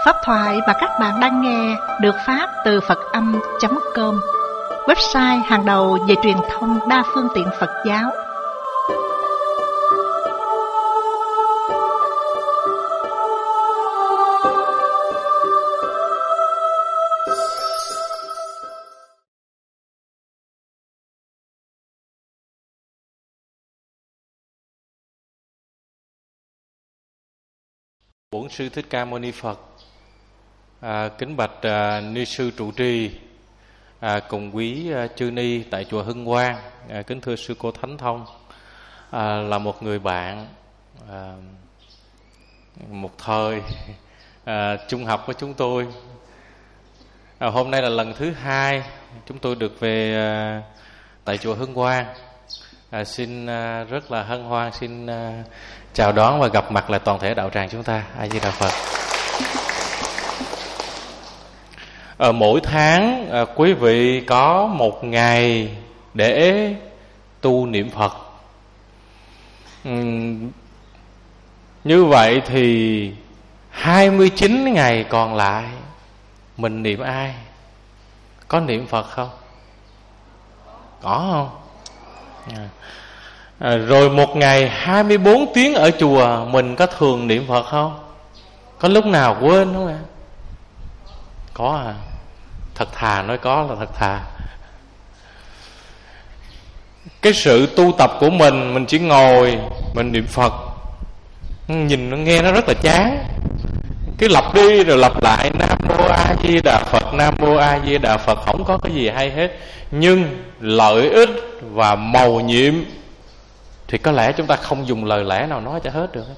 Pháp thoại mà các bạn đang nghe được phát từ Phật-âm.com, website hàng đầu về truyền thông đa phương tiện Phật giáo. Bổn sư Thích Ca Mâu Ni Phật kính bạch ni sư trụ trì, cùng quý chư ni tại chùa Hưng Quang. Kính thưa sư cô Thánh Thông, là một người bạn một thời chung học với chúng tôi. Hôm nay là lần thứ 2 chúng tôi được về tại chùa Hưng Quang. Xin rất là hân hoan, xin chào đón và gặp mặt lại toàn thể đạo tràng chúng ta. A Di Đà Phật. Mỗi tháng quý vị có một ngày để tu niệm Phật. Như vậy thì 29 ngày còn lại mình niệm ai? Có niệm Phật không? Có không? Rồi một ngày 24 tiếng ở chùa mình có thường niệm Phật không? Có lúc nào quên không ạ? Có à? Thật thà nói có là thật thà. Cái sự tu tập của mình chỉ ngồi mình niệm Phật, nhìn nó nghe nó rất là chán, cứ lặp đi rồi lặp lại Nam Mô A Di Đà Phật, Nam Mô A Di Đà Phật, không có cái gì hay hết. Nhưng lợi ích và mầu nhiệm thì có lẽ chúng ta không dùng lời lẽ nào nói cho hết được.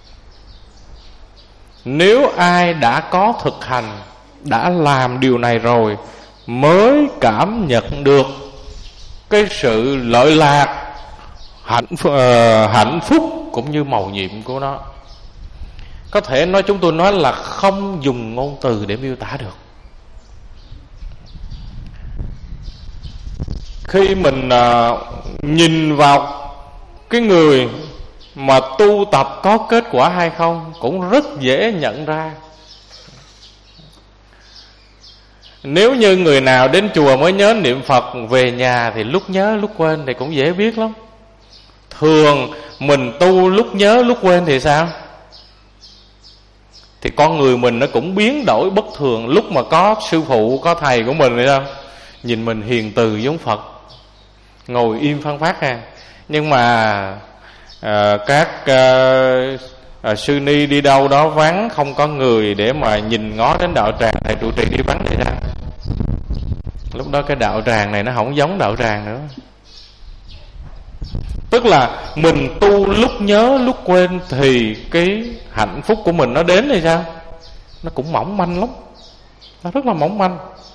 Nếu ai đã có thực hành, đã làm điều này rồi mới cảm nhận được cái sự lợi lạc, hạnh phúc cũng như mầu nhiệm của nó. Có thể nói, chúng tôi nói là không dùng ngôn từ để miêu tả được. Khi mình nhìn vào cái người mà tu tập có kết quả hay không cũng rất dễ nhận ra. Nếu như người nào đến chùa mới nhớ niệm Phật, về nhà thì lúc nhớ lúc quên thì cũng dễ biết lắm. Thường mình tu lúc nhớ lúc quên thì sao? Thì con người mình nó cũng biến đổi bất thường. Lúc mà có sư phụ, có thầy của mình thì sao? Nhìn mình hiền từ giống Phật, ngồi im phăng phát ha. Nhưng mà các sư ni đi đâu đó vắng, không có người để mà nhìn ngó đến đạo tràng, thầy trụ trì đi vắng thì sao? Lúc đó cái đạo tràng này nó không giống đạo tràng nữa. Tức là mình tu lúc nhớ lúc quên thì cái hạnh phúc của mình nó đến thì sao? Nó cũng mỏng manh lắm, nó rất là mỏng manh.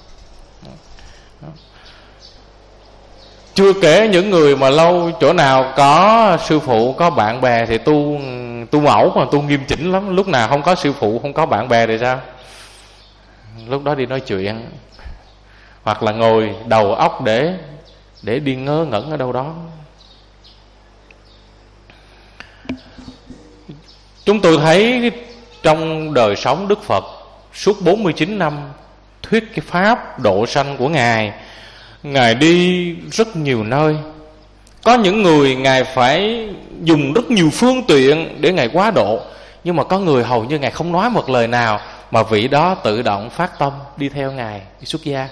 Chưa kể những người mà lâu chỗ nào có sư phụ, có bạn bè thì tu mẫu mà tu nghiêm chỉnh lắm. Lúc nào không có sư phụ, không có bạn bè thì sao? Lúc đó đi nói chuyện, hoặc là ngồi đầu óc để đi ngớ ngẩn ở đâu đó. Chúng tôi thấy trong đời sống Đức Phật suốt 49 năm thuyết cái pháp độ sanh của Ngài, Ngài đi rất nhiều nơi. Có những người Ngài phải dùng rất nhiều phương tiện để Ngài quá độ, nhưng mà có người hầu như Ngài không nói một lời nào, mà vị đó tự động phát tâm đi theo Ngài, đi xuất gia.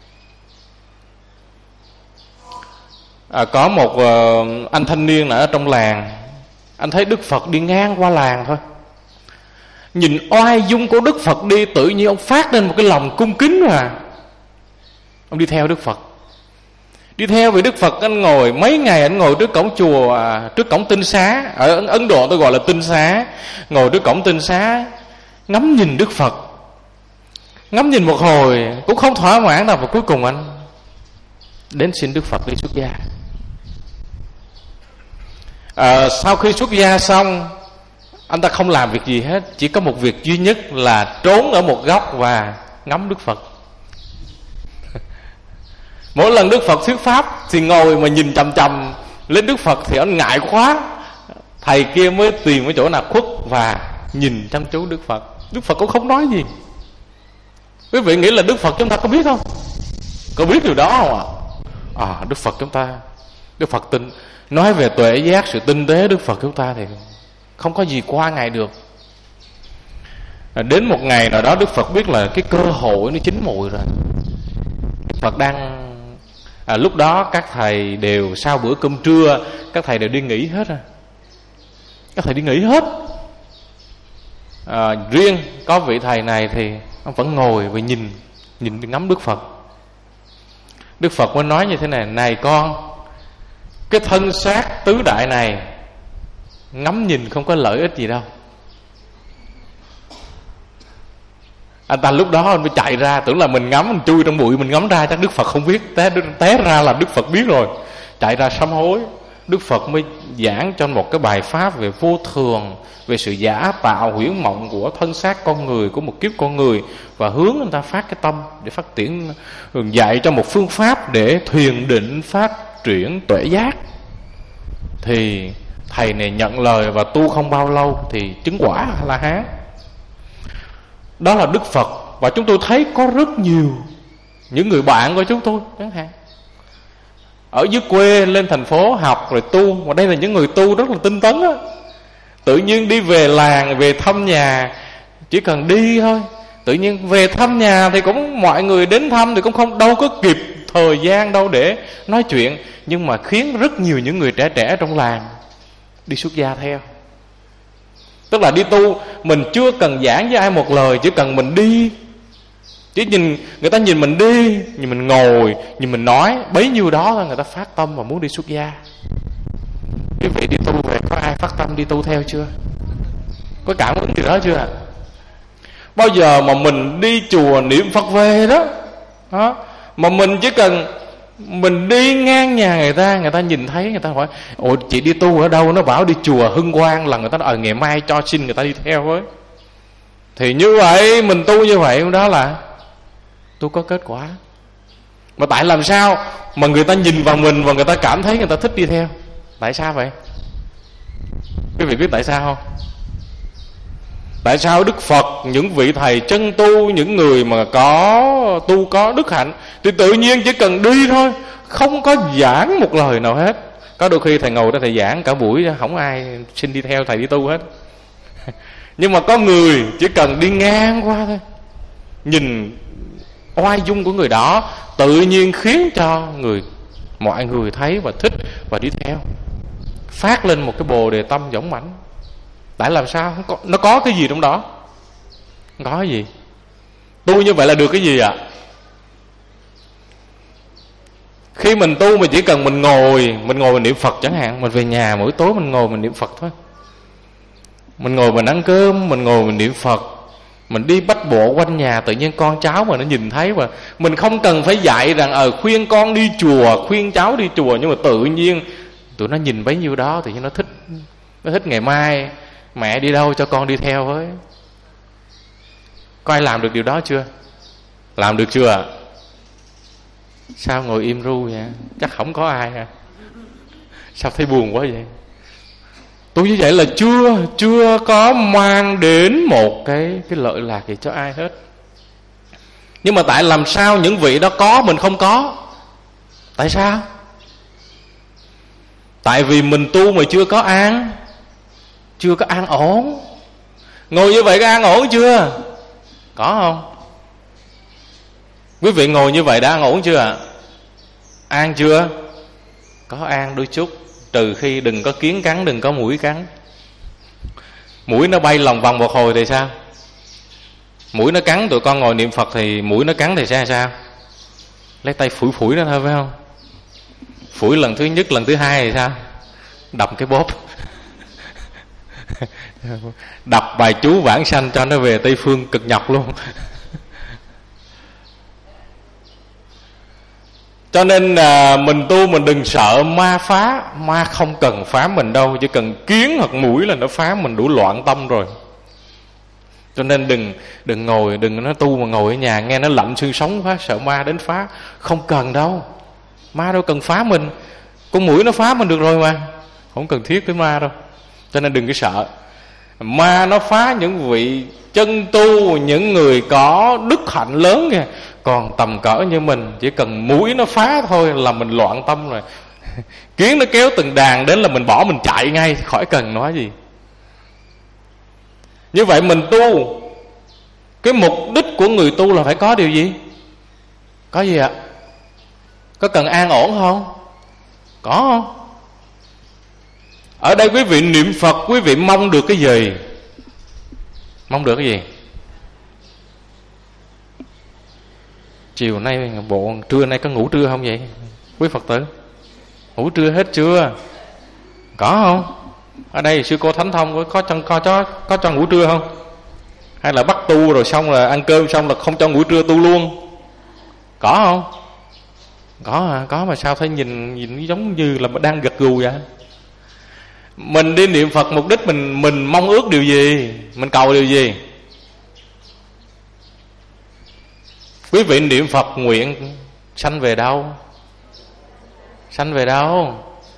Có một anh thanh niên ở trong làng, anh thấy Đức Phật đi ngang qua làng thôi, nhìn oai dung của Đức Phật đi, tự nhiên ông phát lên một cái lòng cung kính mà ông đi theo Đức Phật. Đi theo vì Đức Phật anh ngồi mấy ngày, anh ngồi trước cổng chùa, trước cổng tinh xá. Ở Ấn Độ tôi gọi là tinh xá. Ngồi trước cổng tinh xá ngắm nhìn Đức Phật, ngắm nhìn một hồi cũng không thỏa mãn đâu, và cuối cùng anh đến xin Đức Phật đi xuất gia. Sau khi xuất gia xong, anh ta không làm việc gì hết, chỉ có một việc duy nhất là trốn ở một góc và ngắm Đức Phật. Mỗi lần Đức Phật thuyết pháp thì ngồi mà nhìn chằm chằm lên Đức Phật thì anh ngại quá. Thầy kia mới tìm cái chỗ nào khuất và nhìn chăm chú Đức Phật. Đức Phật cũng không nói gì, Quý vị nghĩ là Đức Phật chúng ta có biết không? Có biết điều đó không ạ? Đức Phật chúng ta, Đức Phật nói về tuệ giác, sự tinh tế Đức Phật chúng ta thì không có gì qua ngày được. Đến một ngày nào đó Đức Phật biết là cái cơ hội nó chín mùi rồi. Đức Phật đang lúc đó các thầy đều sau bữa cơm trưa, các thầy đều đi nghỉ hết rồi. Các thầy đi nghỉ hết. Riêng có vị thầy này thì ông vẫn ngồi và nhìn ngắm Đức Phật. Đức Phật mới nói như thế này: này con, cái thân xác tứ đại này ngắm nhìn không có lợi ích gì đâu. Anh ta lúc đó anh mới chạy ra, tưởng là mình ngắm, mình chui trong bụi mình ngắm ra, chắc Đức Phật không biết, té ra là Đức Phật biết rồi. Chạy ra sám hối. Đức Phật mới giảng cho một cái bài pháp về vô thường, về sự giả tạo huyễn mộng của thân xác con người, của một kiếp con người, và hướng người ta phát cái tâm để phát triển, dạy cho một phương pháp để thiền định phát triển tuệ giác. Thì thầy này nhận lời và tu không bao lâu thì chứng quả A-la-hán. Đó là Đức Phật. Và chúng tôi thấy có rất nhiều những người bạn của chúng tôi chẳng hạn, ở dưới quê lên thành phố học rồi tu. Và đây là những người tu rất là tinh tấn á. Tự nhiên đi về làng, về thăm nhà, chỉ cần đi thôi. Tự nhiên về thăm nhà thì cũng mọi người đến thăm thì cũng không đâu có kịp thời gian đâu để nói chuyện. Nhưng mà khiến rất nhiều những người trẻ trong làng đi xuất gia theo. Tức là đi tu mình chưa cần giảng với ai một lời, chỉ cần mình đi, chỉ nhìn người ta nhìn mình đi, nhìn mình ngồi, nhìn mình nói, bấy nhiêu đó thôi người ta phát tâm và muốn đi xuất gia. Quý vị đi tu về có ai phát tâm đi tu theo chưa? Có cảm ứng gì đó chưa? Bao giờ mà mình đi chùa niệm Phật về đó, mà mình chỉ cần mình đi ngang nhà người ta nhìn thấy, người ta hỏi: ủa chị đi tu ở đâu? Nó bảo đi chùa Hưng Quang, là người ta nói ngày mai cho xin người ta đi theo với. Thì như vậy mình tu như vậy đó là tu có kết quả. Mà tại làm sao mà người ta nhìn vào mình và người ta cảm thấy người ta thích đi theo? Tại sao vậy? Quý vị biết tại sao không? Tại sao Đức Phật, những vị thầy chân tu, những người mà có tu có đức hạnh thì tự nhiên chỉ cần đi thôi, không có giảng một lời nào hết. Có đôi khi thầy ngồi đó thầy giảng cả buổi, không ai xin đi theo thầy đi tu hết. Nhưng mà có người chỉ cần đi ngang qua thôi, nhìn oai dung của người đó, tự nhiên khiến cho mọi người thấy và thích và đi theo, phát lên một cái bồ đề tâm dũng mãnh. Tại làm sao? Nó có cái gì trong đó? Không có cái gì. Tu như vậy là được cái gì ạ? Khi mình tu mà chỉ cần mình ngồi mình niệm Phật chẳng hạn. Mình về nhà mỗi tối mình ngồi mình niệm Phật thôi. Mình ngồi mình ăn cơm, mình ngồi mình niệm Phật. Mình đi bách bộ quanh nhà, tự nhiên con cháu mà nó nhìn thấy. Và mình không cần phải dạy rằng khuyên con đi chùa, khuyên cháu đi chùa. Nhưng mà tự nhiên tụi nó nhìn bấy nhiêu đó, tự nhiên nó thích. Nó thích ngày mai mẹ đi đâu cho con đi theo với. Có ai làm được điều đó chưa? Làm được chưa ạ? Sao ngồi im ru vậy? Chắc không có ai hả? Sao thấy buồn quá vậy? Tôi như vậy là chưa có mang đến một cái lợi lạc gì cho ai hết. Nhưng mà tại làm sao những vị đó có mình không có? Tại sao? Tại vì mình tu mà chưa có an ổn. Ngồi như vậy có an ổn chưa? Có không? Quý vị ngồi như vậy đã an ổn chưa ạ? An chưa? Có an đôi chút. Trừ khi đừng có kiến cắn, đừng có mũi cắn. Mũi nó bay lòng vòng một hồi thì sao? Mũi nó cắn, tụi con ngồi niệm Phật thì mũi nó cắn thì sao? Lấy tay phủi nó thôi phải không? Phủi lần thứ nhất, lần thứ hai thì sao? Đập cái bóp. Đập bài chú vãng sanh cho nó về Tây Phương cực nhọc luôn. Cho nên mình tu mình đừng sợ ma phá. Ma không cần phá mình đâu, chỉ cần kiến hoặc mũi là nó phá mình đủ loạn tâm rồi. Cho nên đừng ngồi, đừng nói tu mà ngồi ở nhà nghe nó lạnh xương sống quá, sợ ma đến phá. Không cần đâu. Ma đâu cần phá mình. Con mũi nó phá mình được rồi mà, không cần thiết tới ma đâu. Cho nên đừng có sợ. Ma nó phá những vị chân tu, những người có đức hạnh lớn kìa. Còn tầm cỡ như mình, chỉ cần mũi nó phá thôi là mình loạn tâm rồi. Kiến nó kéo từng đàn đến là mình bỏ, mình chạy ngay, khỏi cần nói gì. Như vậy mình tu, cái mục đích của người tu là phải có điều gì? Có gì ạ? Có cần an ổn không? Có không? Ở đây quý vị niệm Phật, quý vị mong được cái gì? Mong được cái gì? Chiều nay bộ trưa nay có ngủ trưa không vậy quý Phật tử? Ngủ trưa hết chưa? Có không? Ở đây sư cô Thánh Thông có cho ngủ trưa không? Hay là bắt tu rồi xong là ăn cơm xong là không cho ngủ trưa tu luôn? Có không? Có à? Có mà sao thấy nhìn giống như là đang gật gù vậy? Mình đi niệm Phật mục đích mình mong ước điều gì? Mình cầu điều gì? Quý vị niệm Phật nguyện sanh về đâu? Sanh về đâu?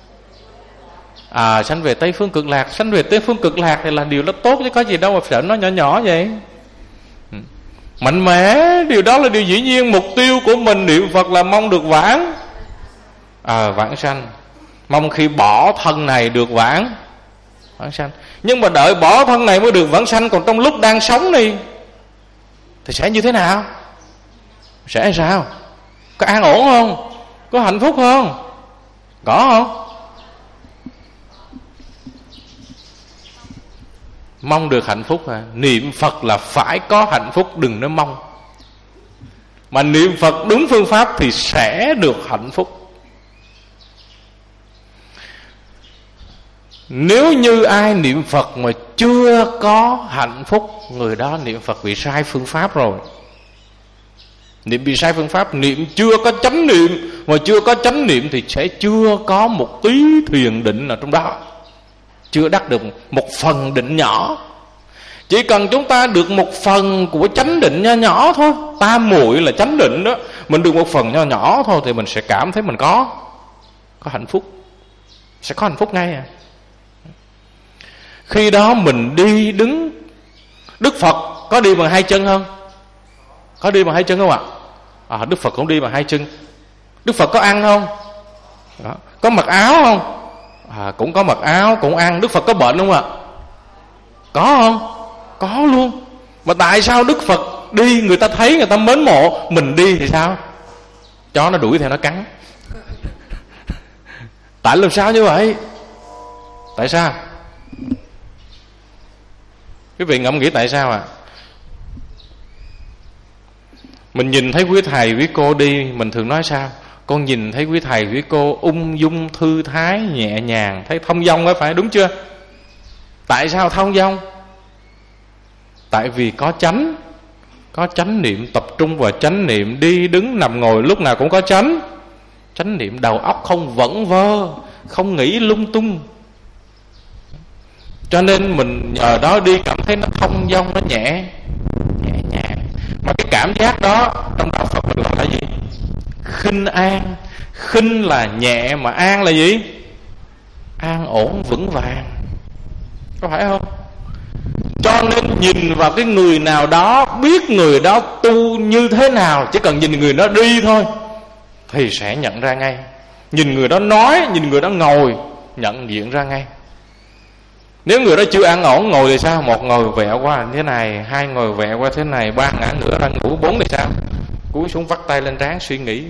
Sanh về Tây Phương Cực Lạc. Sanh về Tây Phương Cực Lạc thì là điều đó tốt chứ có gì đâu mà sợ nó nhỏ nhỏ vậy. Mạnh mẽ, điều đó là điều dĩ nhiên. Mục tiêu của mình niệm Phật là mong được vãng vãng sanh. Mong khi bỏ thân này được vãng sanh. Nhưng mà đợi bỏ thân này mới được vãng sanh, còn trong lúc đang sống đi thì sẽ như thế nào? Sẽ sao? Có an ổn không? Có hạnh phúc không? Có không? Mong được hạnh phúc hả? Niệm Phật là phải có hạnh phúc, đừng nói mong. Mà niệm Phật đúng phương pháp thì sẽ được hạnh phúc. Nếu như ai niệm Phật mà chưa có hạnh phúc, người đó niệm Phật bị sai phương pháp rồi. Niệm bị sai phương pháp, niệm chưa có chánh niệm. Mà chưa có chánh niệm thì sẽ chưa có một tí thiền định ở trong đó, chưa đắc được một phần định nhỏ. Chỉ cần chúng ta được một phần của chánh định nho nhỏ thôi, tam muội là chánh định đó, mình được một phần nho nhỏ thôi thì mình sẽ cảm thấy mình có hạnh phúc. Sẽ có hạnh phúc ngay à. Khi đó mình đi đứng. Đức Phật có đi bằng hai chân không? Có đi bằng hai chân không ạ? Đức Phật cũng đi bằng hai chân. Đức Phật có ăn không? Đó. Có mặc áo không? Cũng có mặc áo, cũng ăn. Đức Phật có bệnh không ạ? Có không? Có luôn. Mà tại sao Đức Phật đi người ta thấy, người ta mến mộ, mình đi thì sao? Chó nó đuổi theo nó cắn. Tại làm sao như vậy? Tại sao? Quý vị ngẫm nghĩ tại sao Mình nhìn thấy quý thầy quý cô đi, mình thường nói sao? Con nhìn thấy quý thầy quý cô ung dung thư thái nhẹ nhàng, thấy thông dong đó, phải đúng chưa? Tại sao thông dong? Tại vì có chánh niệm, tập trung vào chánh niệm, đi đứng nằm ngồi lúc nào cũng có chánh niệm, đầu óc không vẩn vơ, không nghĩ lung tung. Cho nên mình nhờ đó đi cảm thấy nó thông dong, nó nhẹ nhàng. Mà cái cảm giác đó trong đạo Phật mình gọi là gì? Khinh an. Khinh là nhẹ, mà an là gì? An ổn vững vàng. Có phải không? Cho nên nhìn vào cái người nào đó, biết người đó tu như thế nào, chỉ cần nhìn người đó đi thôi thì sẽ nhận ra ngay. Nhìn người đó nói, nhìn người đó ngồi, nhận diện ra ngay. Nếu người đó chưa an ổn ngồi thì sao? Một ngồi vẹo qua thế này, hai ngồi vẹo qua thế này, ba ngã ngửa ra ngủ, bốn thì sao? Cúi xuống vắt tay lên trán suy nghĩ.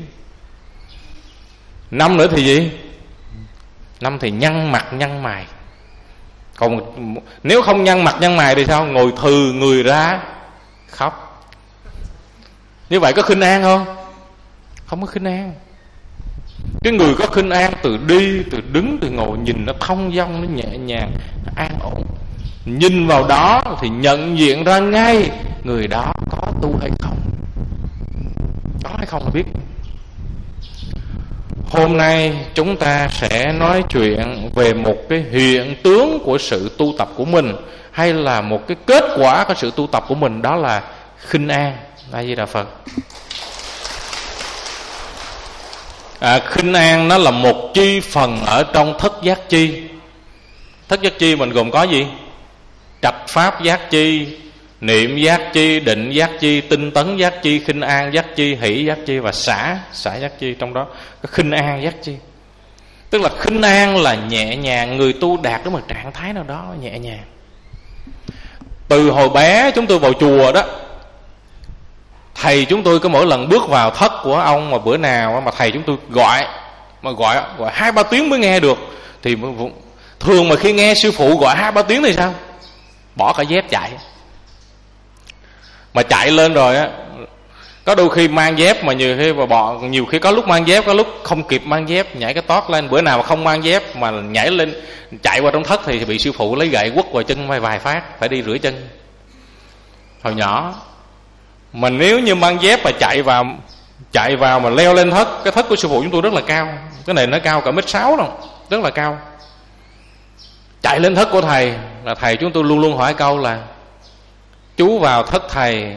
Năm nữa thì gì? Năm thì nhăn mặt nhăn mày. Còn nếu không nhăn mặt nhăn mày thì sao? Ngồi thừ người ra khóc. Như vậy có khinh an không? Không có khinh an. Cái người có khinh an từ đi, từ đứng, từ ngồi, nhìn nó thông dong, nó nhẹ nhàng, nó an ổn. Nhìn vào đó thì nhận diện ra ngay người đó có tu hay không. Có hay không là biết. Hôm nay chúng ta sẽ nói chuyện về một cái hiện tướng của sự tu tập của mình, hay là một cái kết quả của sự tu tập của mình, đó là khinh an. A Di Đà Phật. Khinh an nó là một chi phần ở trong thất giác chi. Thất giác chi mình gồm có gì? Trạch pháp giác chi, Niệm giác chi, định giác chi, tinh tấn giác chi, khinh an giác chi, hỷ giác chi và xả giác chi. Trong đó có khinh an giác chi. Tức là khinh an là nhẹ nhàng. Người tu đạt đến một trạng thái nào đó nhẹ nhàng. Từ hồi bé chúng tôi vào chùa đó, thầy chúng tôi có mỗi lần bước vào thất của ông mà bữa nào mà thầy chúng tôi gọi 2-3 tiếng mới nghe được. Thì thường mà khi nghe sư phụ gọi 2-3 tiếng thì sao? Bỏ cả dép chạy. Mà chạy lên rồi á, có đôi khi mang dép mà nhiều khi có lúc mang dép, có lúc không kịp mang dép, nhảy cái tót lên. Bữa nào mà không mang dép mà nhảy lên chạy qua trong thất thì bị sư phụ lấy gậy quất vào chân vài phát, phải đi rửa chân. Hồi nhỏ mà nếu như mang dép mà chạy vào mà leo lên thất, cái thất của sư phụ chúng tôi rất là cao, cái này nó cao cả 1m6 đâu, rất là cao. Chạy lên thất của thầy là thầy chúng tôi luôn luôn hỏi câu là: chú vào thất thầy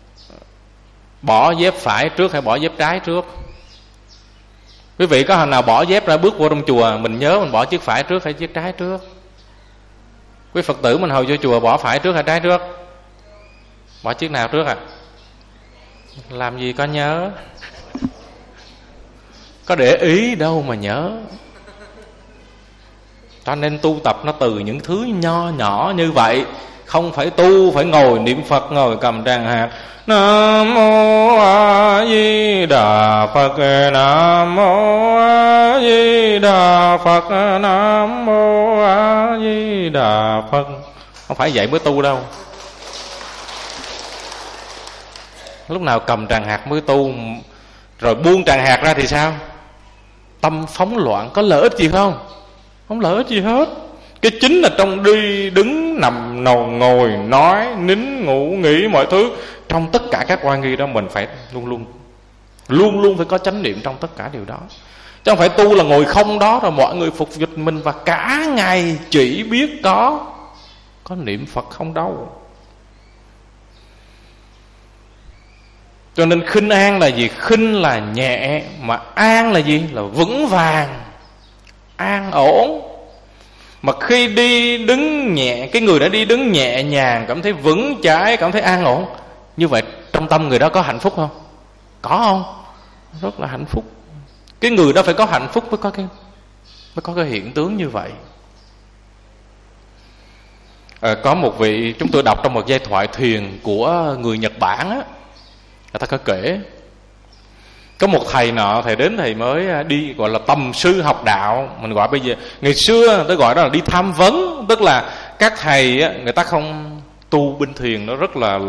bỏ dép phải trước hay bỏ dép trái trước? Quý vị có hồi nào bỏ dép ra bước vô trong chùa mình nhớ mình bỏ chiếc phải trước hay chiếc trái trước? Quý Phật tử mình hồi vô chùa bỏ phải trước hay trái trước? Bỏ chiếc nào trước à? Làm gì có nhớ, có để ý đâu mà nhớ. Cho nên tu tập nó từ những thứ nho nhỏ như vậy. Không phải tu phải ngồi niệm Phật, ngồi cầm tràng hạt Nam mô A Di Đà Phật, Nam mô A Di Đà Phật, Nam mô A Di Đà Phật. Không phải vậy mới tu đâu. Lúc nào cầm tràng hạt mới tu. Rồi buông tràng hạt ra thì sao? Tâm phóng loạn, có lợi ích gì không? Không lợi ích gì hết. Cái chính là trong đi, đứng, nằm, ngồi, nói, nín, ngủ, nghỉ, mọi thứ. Trong tất cả các oai nghi đó mình phải luôn luôn phải có chánh niệm trong tất cả điều đó. Chứ không phải tu là ngồi không đó rồi mọi người phục dịch mình và cả ngày chỉ biết có niệm Phật không đâu. Cho nên khinh an là gì? Khinh là nhẹ, mà an là gì? Là vững vàng, an ổn. Mà khi đi đứng nhẹ, cái người đã đi đứng nhẹ nhàng, cảm thấy vững chãi, cảm thấy an ổn, như vậy trong tâm người đó có hạnh phúc không? Có không? Rất là hạnh phúc. Cái người đó phải có hạnh phúc mới có cái hiện tướng như vậy. Có một vị chúng tôi đọc trong một giai thoại thiền của người Nhật Bản á, người ta có kể có một thầy nọ, thầy đến thầy mới đi gọi là tầm sư học đạo. Mình gọi bây giờ, ngày xưa tôi gọi đó là đi tham vấn. Tức là các thầy á, người ta không tu bên thiền, nó rất là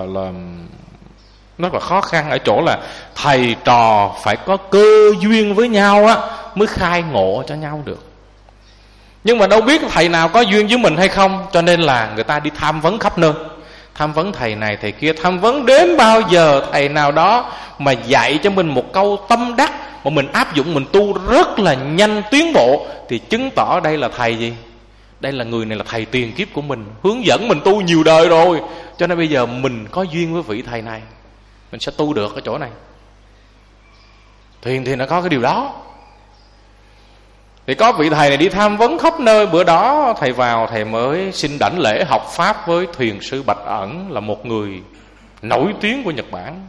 khó khăn ở chỗ là thầy trò phải có cơ duyên với nhau á mới khai ngộ cho nhau được. Nhưng mà đâu biết thầy nào có duyên với mình hay không, cho nên là người ta đi tham vấn khắp nơi. Tham vấn thầy này thầy kia, tham vấn đến bao giờ thầy nào đó mà dạy cho mình một câu tâm đắc mà mình áp dụng, mình tu rất là nhanh tiến bộ, thì chứng tỏ đây là thầy gì? Đây là người này là thầy tiền kiếp của mình, hướng dẫn mình tu nhiều đời rồi. Cho nên bây giờ mình có duyên với vị thầy này, mình sẽ tu được ở chỗ này. Thiền thì nó có cái điều đó. Thì có vị thầy này đi tham vấn khắp nơi. Bữa đó thầy vào, thầy mới xin đảnh lễ học pháp với thiền sư Bạch Ẩn, là một người nổi tiếng của Nhật Bản.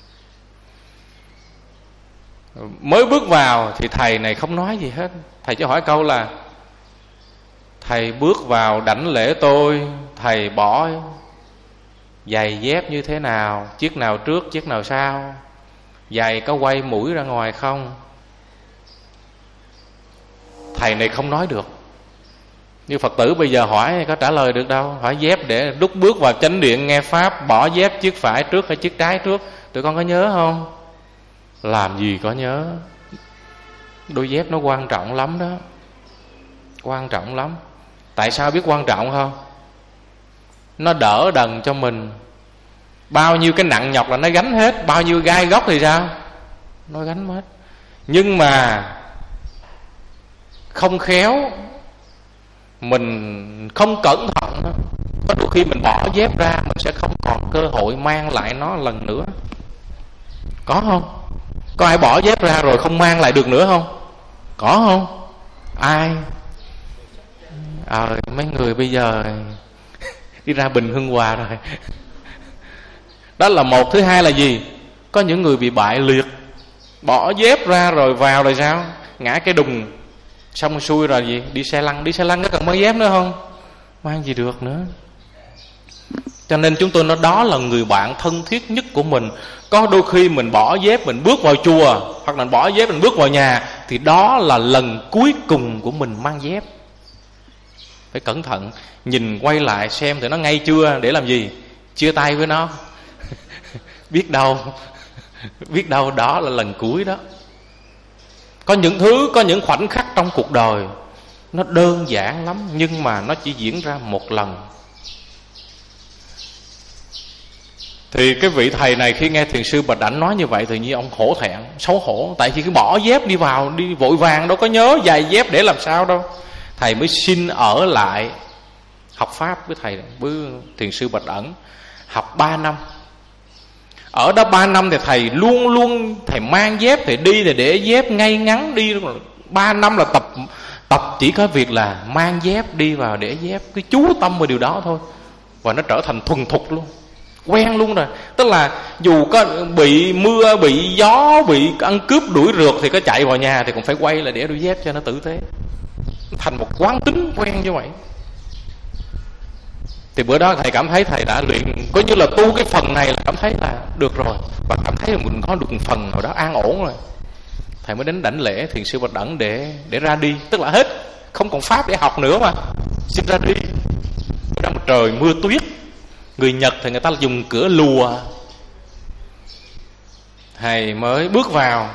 Mới bước vào thì thầy này không nói gì hết. Thầy chỉ hỏi câu là: thầy bước vào đảnh lễ tôi, thầy bỏ giày dép như thế nào? Chiếc nào trước, chiếc nào sau? Giày có quay mũi ra ngoài không? Thầy này không nói được. Như Phật tử bây giờ hỏi có trả lời được đâu. Hỏi dép để đúc bước vào chánh điện nghe pháp, bỏ dép chiếc phải trước hay chiếc trái trước, tụi con có nhớ không? Làm gì có nhớ. Đôi dép nó quan trọng lắm đó. Quan trọng lắm. Tại sao biết quan trọng không? Nó đỡ đần cho mình. Bao nhiêu cái nặng nhọc là nó gánh hết. Bao nhiêu gai góc thì sao? Nó gánh hết. Nhưng mà không khéo, mình không cẩn thận, có đôi khi mình bỏ dép ra, mình sẽ không còn cơ hội mang lại nó lần nữa. Có không? Có ai bỏ dép ra rồi không mang lại được nữa không? Có không? Ai? Mấy người bây giờ đi ra Bình Hưng Hòa rồi. Đó là một. Thứ hai là gì? Có những người bị bại liệt, bỏ dép ra rồi vào rồi sao? Ngã cái đùng, xong xuôi rồi gì? Đi xe lăn có cần mang dép nữa không? Mang gì được nữa. Cho nên chúng tôi nói đó là người bạn thân thiết nhất của mình. Có đôi khi mình bỏ dép mình bước vào chùa, hoặc là bỏ dép mình bước vào nhà, thì đó là lần cuối cùng của mình mang dép. Phải cẩn thận, nhìn quay lại xem thì nó ngay chưa, để làm gì? Chia tay với nó. Biết đâu đó là lần cuối đó. Có những thứ, có những khoảnh khắc trong cuộc đời nó đơn giản lắm, nhưng mà nó chỉ diễn ra một lần. Thì cái vị thầy này khi nghe thiền sư Bạch Đảnh nói như vậy, tự nhiên ông hổ thẹn, xấu hổ. Tại vì cái bỏ dép đi vào, đi vội vàng, đâu có nhớ giày dép để làm sao đâu. Thầy mới xin ở lại học Pháp với thầy, với thiền sư Bạch Ẩn, học 3 năm. Ở đó 3 năm thì thầy luôn thầy mang dép, thầy đi là để dép ngay ngắn đi. 3 năm là tập chỉ có việc là mang dép đi vào để dép, cứ chú tâm vào điều đó thôi. Và nó trở thành thuần thục luôn, quen luôn rồi. Tức là dù có bị mưa, bị gió, bị ăn cướp đuổi rượt thì có chạy vào nhà thì cũng phải quay lại để đôi dép cho nó tử tế. Thành một quán tính quen như vậy. Thì bữa đó thầy cảm thấy thầy đã luyện, coi như là tu cái phần này là cảm thấy là được rồi, và cảm thấy là mình có được một phần nào đó an ổn rồi. Thầy mới đến đảnh lễ thiền sư Bạch Đẳng để ra đi. Tức là hết, không còn pháp để học nữa mà, xin ra đi. Bữa đó một trời mưa tuyết. Người Nhật thì người ta dùng cửa lùa. Thầy mới bước vào,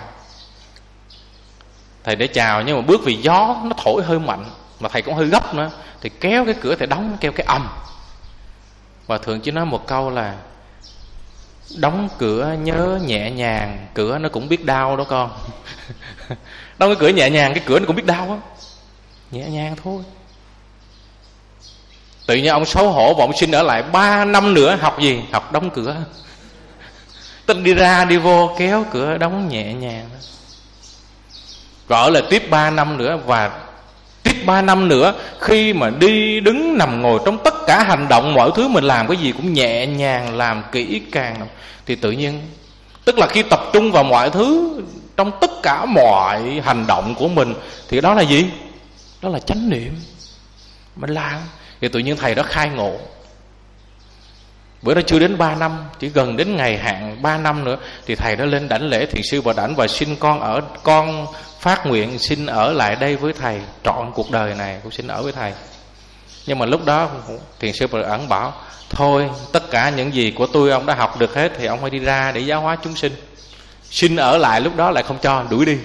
thầy để chào, nhưng mà bước vì gió nó thổi hơi mạnh, mà thầy cũng hơi gấp nữa, thì kéo cái cửa thầy đóng, kêu cái ầm. Và thường chỉ nói một câu là đóng cửa nhớ nhẹ nhàng, cửa nó cũng biết đau đó con. Đóng cái cửa nhẹ nhàng, cái cửa nó cũng biết đau á. Nhẹ nhàng thôi. Tự nhiên ông xấu hổ và ông xin ở lại 3 năm nữa. Học gì? Học đóng cửa. Tức đi ra đi vô kéo cửa đóng nhẹ nhàng. Rồi ở lại tiếp 3 năm nữa. Và tiếp 3 năm nữa, khi mà đi đứng nằm ngồi, trong tất cả hành động, mọi thứ mình làm cái gì cũng nhẹ nhàng, làm kỹ càng, thì tự nhiên, tức là khi tập trung vào mọi thứ, trong tất cả mọi hành động của mình, thì đó là gì? Đó là chánh niệm. Mình làm thì tự nhiên thầy đó khai ngộ. Bữa đó chưa đến 3 năm, chỉ gần đến ngày hạn 3 năm nữa, thì thầy đó lên đảnh lễ thiền sư Bạch Đảnh và xin con phát nguyện xin ở lại đây với thầy trọn cuộc đời này, cũng xin ở với thầy. Nhưng mà lúc đó thiền sư Bạch Đảnh bảo thôi, tất cả những gì của tôi ông đã học được hết, thì ông phải đi ra để giáo hóa chúng sinh. Xin ở lại lúc đó lại không cho, đuổi đi.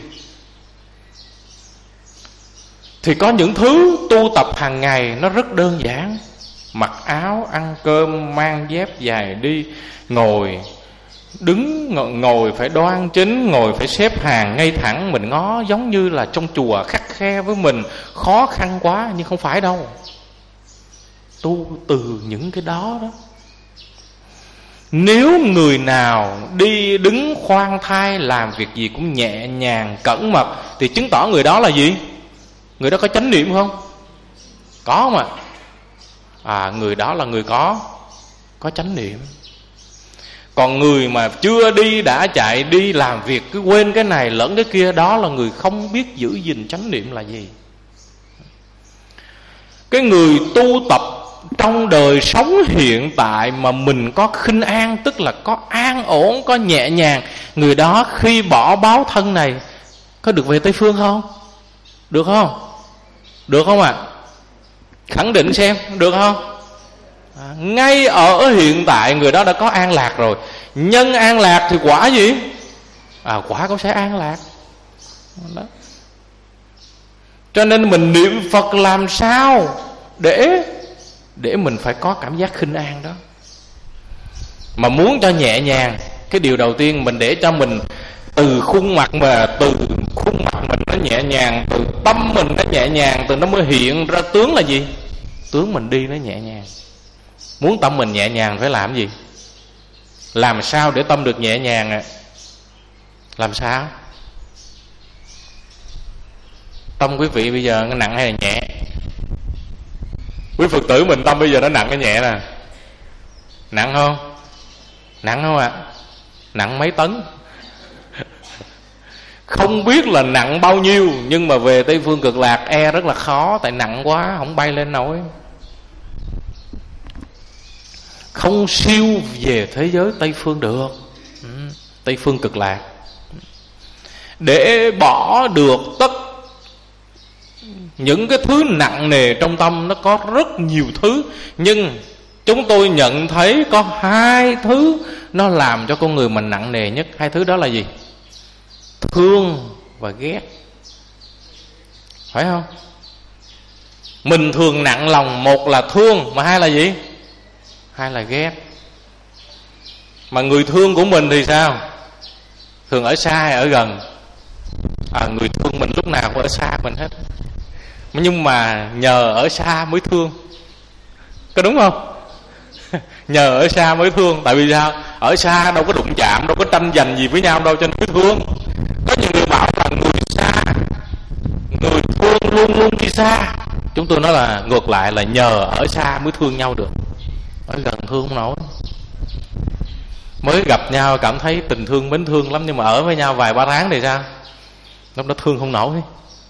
Thì có những thứ tu tập hàng ngày nó rất đơn giản. Mặc áo, ăn cơm, mang dép dài đi, ngồi đứng, ngồi phải đoan chính, ngồi phải xếp hàng ngay thẳng. Mình ngó giống như là trong chùa khắt khe với mình, khó khăn quá, nhưng không phải đâu. Tu từ những cái đó đó. Nếu người nào đi đứng khoan thai, làm việc gì cũng nhẹ nhàng cẩn mật, thì chứng tỏ người đó là gì? Người đó có chánh niệm không? Có mà. Người đó là người có chánh niệm. Còn người mà chưa đi đã chạy đi làm việc, cứ quên cái này lẫn cái kia, đó là người không biết giữ gìn chánh niệm là gì. Cái người tu tập trong đời sống hiện tại mà mình có khinh an, tức là có an ổn, có nhẹ nhàng, người đó khi bỏ báo thân này có được về Tây Phương không? Được không? Được không ạ? Khẳng định xem, được không? Ngay ở hiện tại người đó đã có an lạc rồi. Nhân an lạc thì quả gì? Quả cũng sẽ an lạc đó. Cho nên mình niệm Phật làm sao để mình phải có cảm giác khinh an đó. Mà muốn cho nhẹ nhàng, cái điều đầu tiên mình để cho mình từ khuôn mặt mình nó nhẹ nhàng, từ tâm mình nó nhẹ nhàng, từ nó mới hiện ra tướng là gì? Tướng mình đi nó nhẹ nhàng. Muốn tâm mình nhẹ nhàng phải làm gì? Làm sao để tâm được nhẹ nhàng? Làm sao? Tâm quý vị bây giờ nó nặng hay là nhẹ? Quý Phật tử mình tâm bây giờ nó nặng hay nhẹ nè? Nặng không? Nặng không ạ? Nặng mấy tấn. Không biết là nặng bao nhiêu, nhưng mà về Tây Phương Cực Lạc rất là khó, tại nặng quá không bay lên nổi. Không siêu về thế giới Tây Phương được. Tây Phương Cực Lạc. Để bỏ được tất những cái thứ nặng nề trong tâm, nó có rất nhiều thứ, nhưng chúng tôi nhận thấy có hai thứ nó làm cho con người mình nặng nề nhất. Hai thứ đó là gì? Thương và ghét. Phải không? Mình thường nặng lòng, một là thương, mà hai là gì? Hai là ghét. Mà người thương của mình thì sao? Thường ở xa hay ở gần? Người thương mình lúc nào cũng ở xa mình hết, nhưng mà nhờ ở xa mới thương. Có đúng không? Nhờ ở xa mới thương. Tại vì sao? Ở xa đâu có đụng chạm, đâu có tranh giành gì với nhau đâu, cho nên mới thương. Có nhiều người bảo là người xa, người thương luôn luôn đi xa. Chúng tôi nói là ngược lại, là nhờ ở xa mới thương nhau được. Ở gần thương không nổi. Mới gặp nhau cảm thấy tình thương mến thương lắm, nhưng mà ở với nhau vài ba tháng thì sao? Lúc đó thương không nổi.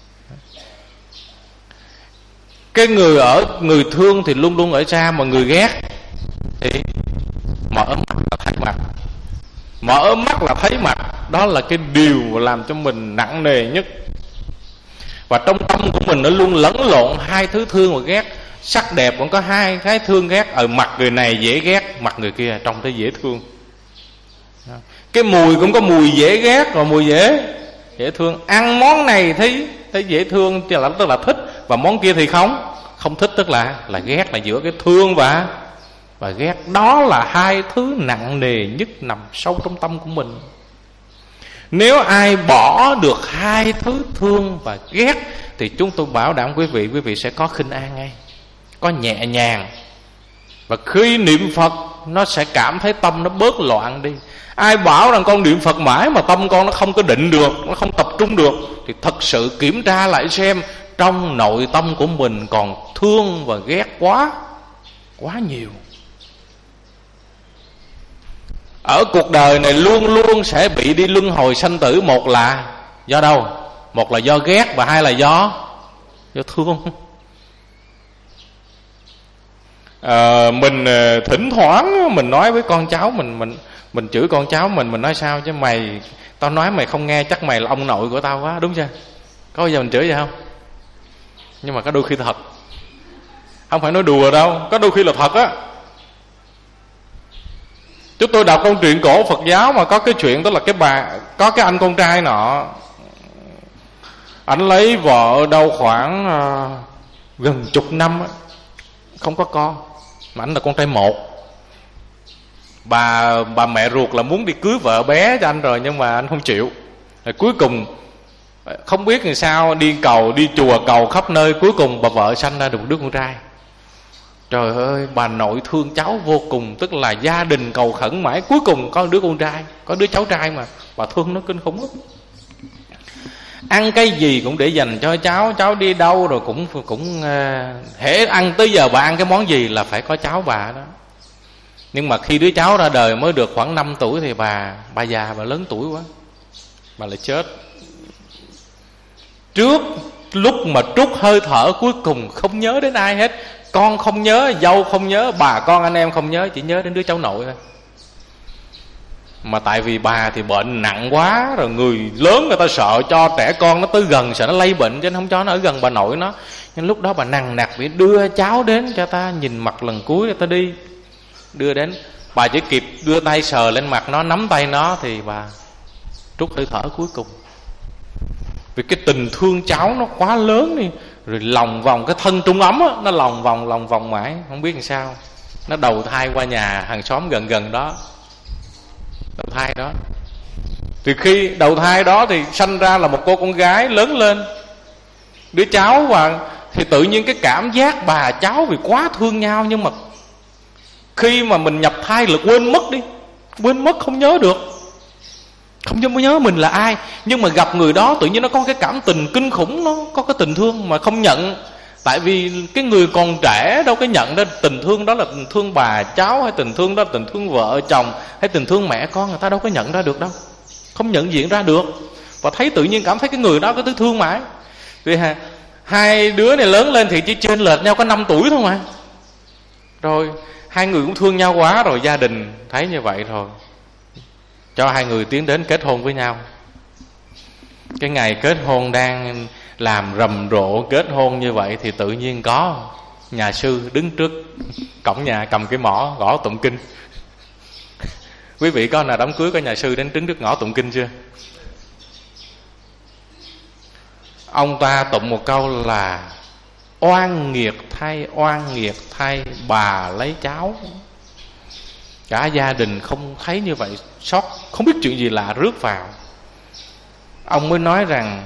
Cái người thương thì luôn luôn ở xa, mà người ghét thì mở mắt là thấy mặt. Mở mắt là thấy mặt. Đó là cái điều làm cho mình nặng nề nhất. Và trong tâm của mình nó luôn lẫn lộn hai thứ thương và ghét. Sắc đẹp cũng có hai cái thương ghét. Ở mặt người này dễ ghét, mặt người kia trông thấy dễ thương. Cái mùi cũng có mùi dễ ghét và mùi dễ thương. Ăn món này thấy dễ thương, tức là thích, và món kia thì không thích, tức là ghét. Là giữa cái thương và ghét. Đó là hai thứ nặng nề nhất nằm sâu trong tâm của mình. Nếu ai bỏ được hai thứ thương và ghét thì chúng tôi bảo đảm quý vị sẽ có khinh an ngay, có nhẹ nhàng. Và khi niệm Phật nó sẽ cảm thấy tâm nó bớt loạn đi. Ai bảo rằng con niệm Phật mãi mà tâm con nó không có định được, nó không tập trung được, thì thật sự kiểm tra lại xem trong nội tâm của mình còn thương và ghét quá nhiều. Ở cuộc đời này luôn luôn sẽ bị đi luân hồi sanh tử. Một là do đâu? Một là do ghét, và hai là do thương. Mình thỉnh thoảng mình nói với con cháu mình chửi con cháu mình nói sao chứ mày, tao nói mày không nghe chắc mày là ông nội của tao quá, đúng chưa? Có bao giờ mình chửi vậy không? Nhưng mà có đôi khi thật, không phải nói đùa đâu, có đôi khi là thật á. Chúng tôi đọc trong truyện cổ Phật giáo mà có cái chuyện, tức là có cái anh con trai nọ, ảnh lấy vợ đâu khoảng gần chục năm á, không có con, mà ảnh là con trai một. Bà mẹ ruột là muốn đi cưới vợ bé cho anh rồi, nhưng mà anh không chịu. Rồi cuối cùng không biết làm sao, đi chùa cầu khắp nơi, cuối cùng bà vợ sanh ra được một đứa con trai. Trời ơi, bà nội thương cháu vô cùng, tức là gia đình cầu khẩn mãi, cuối cùng có đứa con trai, có đứa cháu trai mà bà thương nó kinh khủng lắm. Ăn cái gì cũng để dành cho cháu đi đâu rồi cũng hễ ăn tới giờ bà ăn cái món gì là phải có cháu bà đó. Nhưng mà khi đứa cháu ra đời mới được khoảng 5 tuổi thì bà già, bà lớn tuổi quá, bà lại chết. Trước lúc mà trút hơi thở cuối cùng không nhớ đến ai hết. Con không nhớ, dâu không nhớ, bà con anh em không nhớ, chỉ nhớ đến đứa cháu nội thôi. Mà tại vì bà thì bệnh nặng quá rồi, người lớn người ta sợ cho trẻ con nó tới gần, sợ nó lây bệnh, cho nên không cho nó ở gần bà nội nó. Nhưng lúc đó bà nằng nặc bị đưa cháu đến cho ta nhìn mặt lần cuối, ta đi đưa đến, bà chỉ kịp đưa tay sờ lên mặt nó, nắm tay nó thì bà trút hơi thở cuối cùng. Vì cái tình thương cháu nó quá lớn đi, rồi lòng vòng cái thân trung ấm á, nó lòng vòng mãi, không biết làm sao. Nó đầu thai qua nhà hàng xóm gần đó, đầu thai đó. Thì khi đầu thai đó thì sanh ra là một cô con gái lớn lên, đứa cháu, và thì tự nhiên cái cảm giác bà cháu vì quá thương nhau, nhưng mà khi mà mình nhập thai là quên mất không nhớ được, không nhớ mình là ai. Nhưng mà gặp người đó tự nhiên nó có cái cảm tình kinh khủng, nó có cái tình thương mà không nhận. Tại vì cái người còn trẻ đâu có nhận ra tình thương đó là tình thương bà cháu, hay tình thương đó là tình thương vợ chồng, hay tình thương mẹ con. Người ta đâu có nhận ra được đâu, không nhận diện ra được. Và thấy tự nhiên cảm thấy cái người đó có thứ thương mãi. Vì hai đứa này lớn lên thì chỉ chênh lệch nhau có 5 tuổi thôi mà. Rồi hai người cũng thương nhau quá rồi, gia đình thấy như vậy thôi, cho hai người tiến đến kết hôn với nhau. Cái ngày kết hôn đang làm rầm rộ kết hôn như vậy thì tự nhiên có nhà sư đứng trước cổng nhà cầm cái mõ gõ tụng kinh. Quý vị có nào đám cưới có nhà sư đến đứng trước ngõ tụng kinh chưa? Ông ta tụng một câu là: oan nghiệt thay bà lấy cháu. Cả gia đình không thấy như vậy, sốc, không biết chuyện gì lạ rước vào. Ông mới nói rằng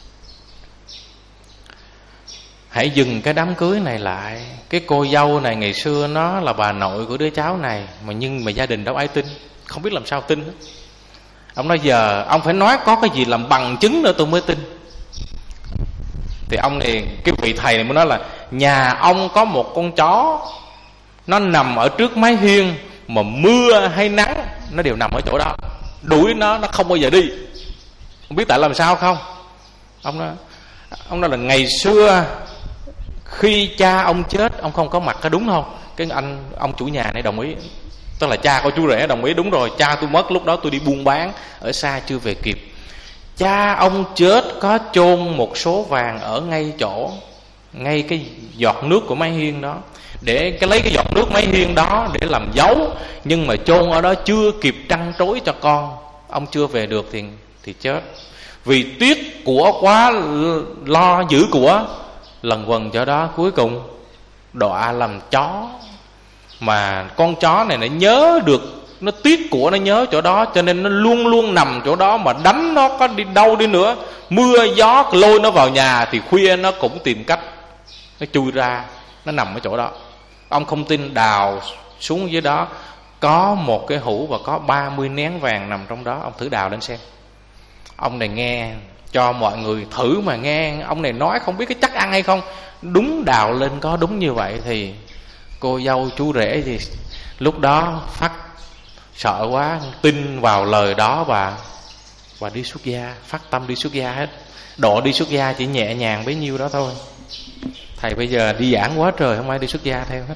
hãy dừng cái đám cưới này lại. Cái cô dâu này ngày xưa nó là bà nội của đứa cháu này, nhưng mà gia đình đâu ai tin, không biết làm sao tin hết. Ông nói giờ ông phải nói có cái gì làm bằng chứng nữa tôi mới tin. Thì ông này, cái vị thầy này mới nói là nhà ông có một con chó, nó nằm ở trước mái hiên, mà mưa hay nắng nó đều nằm ở chỗ đó, đuổi nó không bao giờ đi. Không biết tại làm sao không. Ông nói là ngày xưa khi cha ông chết ông không có mặt, có đúng không? Cái ông chủ nhà này đồng ý, tức là cha của chú rể đồng ý, đúng rồi, cha tôi mất lúc đó tôi đi buôn bán ở xa chưa về kịp. Cha ông chết có chôn một số vàng ở ngay cái giọt nước của mái hiên đó, để lấy cái giọt nước mái hiên đó để làm dấu, nhưng mà chôn ở đó chưa kịp trăn trối cho con. Ông chưa về được thì chết. Vì tiếc của quá, lo giữ của, lần quần chỗ đó, cuối cùng đọa làm chó. Mà con chó này nó nhớ được, nó tiếc của, nó nhớ chỗ đó, cho nên nó luôn luôn nằm chỗ đó. Mà đánh nó có đi đâu đi nữa, mưa gió lôi nó vào nhà thì khuya nó cũng tìm cách nó chui ra, nó nằm ở chỗ đó. Ông không tin, đào xuống dưới đó có một cái hũ và có 30 nén vàng nằm trong đó. Ông thử đào lên xem. Ông này nghe, cho mọi người thử mà nghe. Ông này nói không biết cái chắc ăn hay không. Đúng đào lên có đúng như vậy. Thì cô dâu chú rể thì lúc đó phát sợ quá, tin vào lời đó và đi xuất gia, phát tâm đi xuất gia hết. Độ đi xuất gia chỉ nhẹ nhàng bấy nhiêu đó thôi. Thầy bây giờ đi giảng quá trời, không ai đi xuất gia theo hết.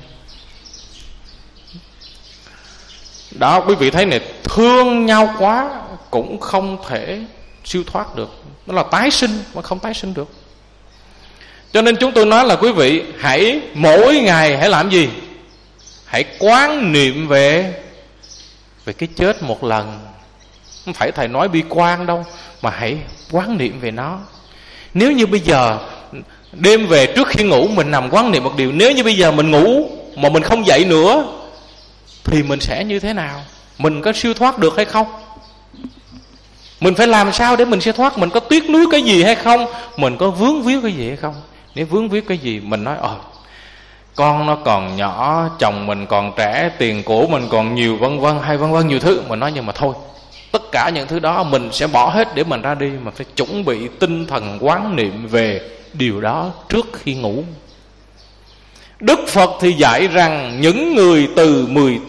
Đó, quý vị thấy này, thương nhau quá cũng không thể siêu thoát được. Nó là tái sinh mà không tái sinh được. Cho nên chúng tôi nói là quý vị hãy mỗi ngày hãy làm gì? Hãy quán niệm về cái chết một lần. Không phải thầy nói bi quan đâu, mà hãy quán niệm về nó. Nếu như bây giờ đêm về trước khi ngủ mình nằm quán niệm một điều, nếu như bây giờ mình ngủ mà mình không dậy nữa thì mình sẽ như thế nào? Mình có siêu thoát được hay không? Mình phải làm sao để mình siêu thoát? Mình có tiếc nuối cái gì hay không? Mình có vướng víu cái gì hay không? Nếu vướng víu cái gì mình nói con nó còn nhỏ, chồng mình còn trẻ, tiền của mình còn nhiều, vân vân, hay vân vân nhiều thứ. Mình nói nhưng mà thôi, tất cả những thứ đó mình sẽ bỏ hết để mình ra đi. Mình phải chuẩn bị tinh thần quán niệm về điều đó trước khi ngủ. Đức Phật thì dạy rằng những người từ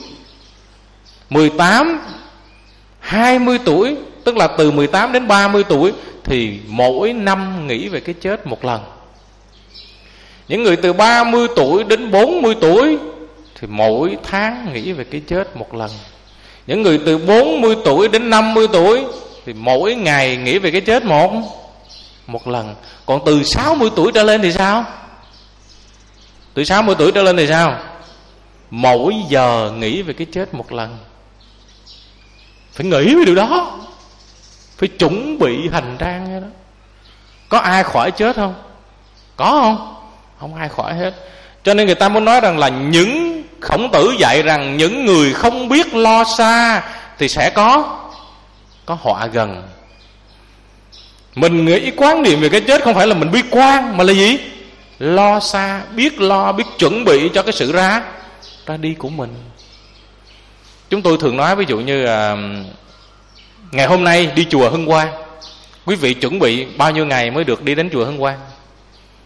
18, 20 tuổi, tức là từ 18 đến 30 tuổi thì mỗi năm nghĩ về cái chết một lần. Những người từ 30 tuổi đến 40 tuổi thì mỗi tháng nghĩ về cái chết một lần. Những người từ 40 tuổi đến 50 tuổi thì mỗi ngày nghĩ về cái chết một lần. Còn từ 60 tuổi trở lên thì sao? Từ 60 tuổi trở lên thì sao? Mỗi giờ nghĩ về cái chết một lần. Phải nghĩ về điều đó, phải chuẩn bị hành trang cái đó. Có ai khỏi chết không? Có không? Không ai khỏi hết. Cho nên người ta muốn nói rằng là Khổng Tử dạy rằng những người không biết lo xa thì sẽ có họa gần. Mình nghĩ quán niệm về cái chết không phải là mình bi quan, mà là gì? Lo xa, biết lo, biết chuẩn bị cho cái sự ra đi của mình. Chúng tôi thường nói ví dụ như ngày hôm nay đi chùa Hưng Quang, quý vị chuẩn bị bao nhiêu ngày mới được đi đến chùa Hưng Quang?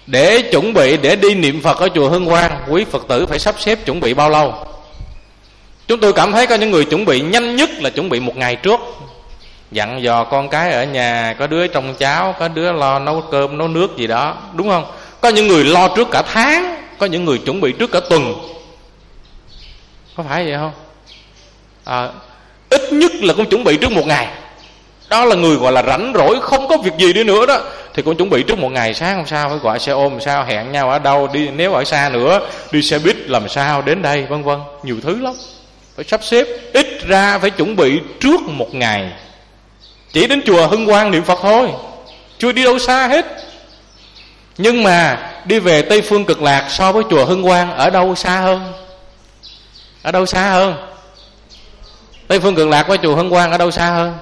Để chuẩn bị để đi niệm Phật ở chùa Hưng Quang, quý Phật tử phải sắp xếp chuẩn bị bao lâu? Chúng tôi cảm thấy có những người chuẩn bị nhanh nhất là chuẩn bị 1 ngày trước, dặn dò con cái ở nhà, có đứa trông cháo, có đứa lo nấu cơm nấu nước gì đó, đúng không? Có những người lo trước cả tháng, có những người chuẩn bị trước cả tuần. Có phải vậy không? Ít nhất là cũng chuẩn bị trước 1 ngày. Đó là người gọi là rảnh rỗi, không có việc gì đi nữa đó, thì cũng chuẩn bị trước 1 ngày. Sáng hôm sau phải gọi xe ôm làm sao, hẹn nhau ở đâu, đi nếu ở xa nữa đi xe buýt làm sao đến đây, vân vân. Nhiều thứ lắm, phải sắp xếp. Ít ra phải chuẩn bị trước 1 ngày. Chỉ đến chùa Hưng Quang niệm Phật thôi, chưa đi đâu xa hết. Nhưng mà đi về Tây Phương Cực Lạc so với chùa Hưng Quang ở đâu xa hơn? Ở đâu xa hơn? Tây Phương Cực Lạc với chùa Hưng Quang ở đâu xa hơn?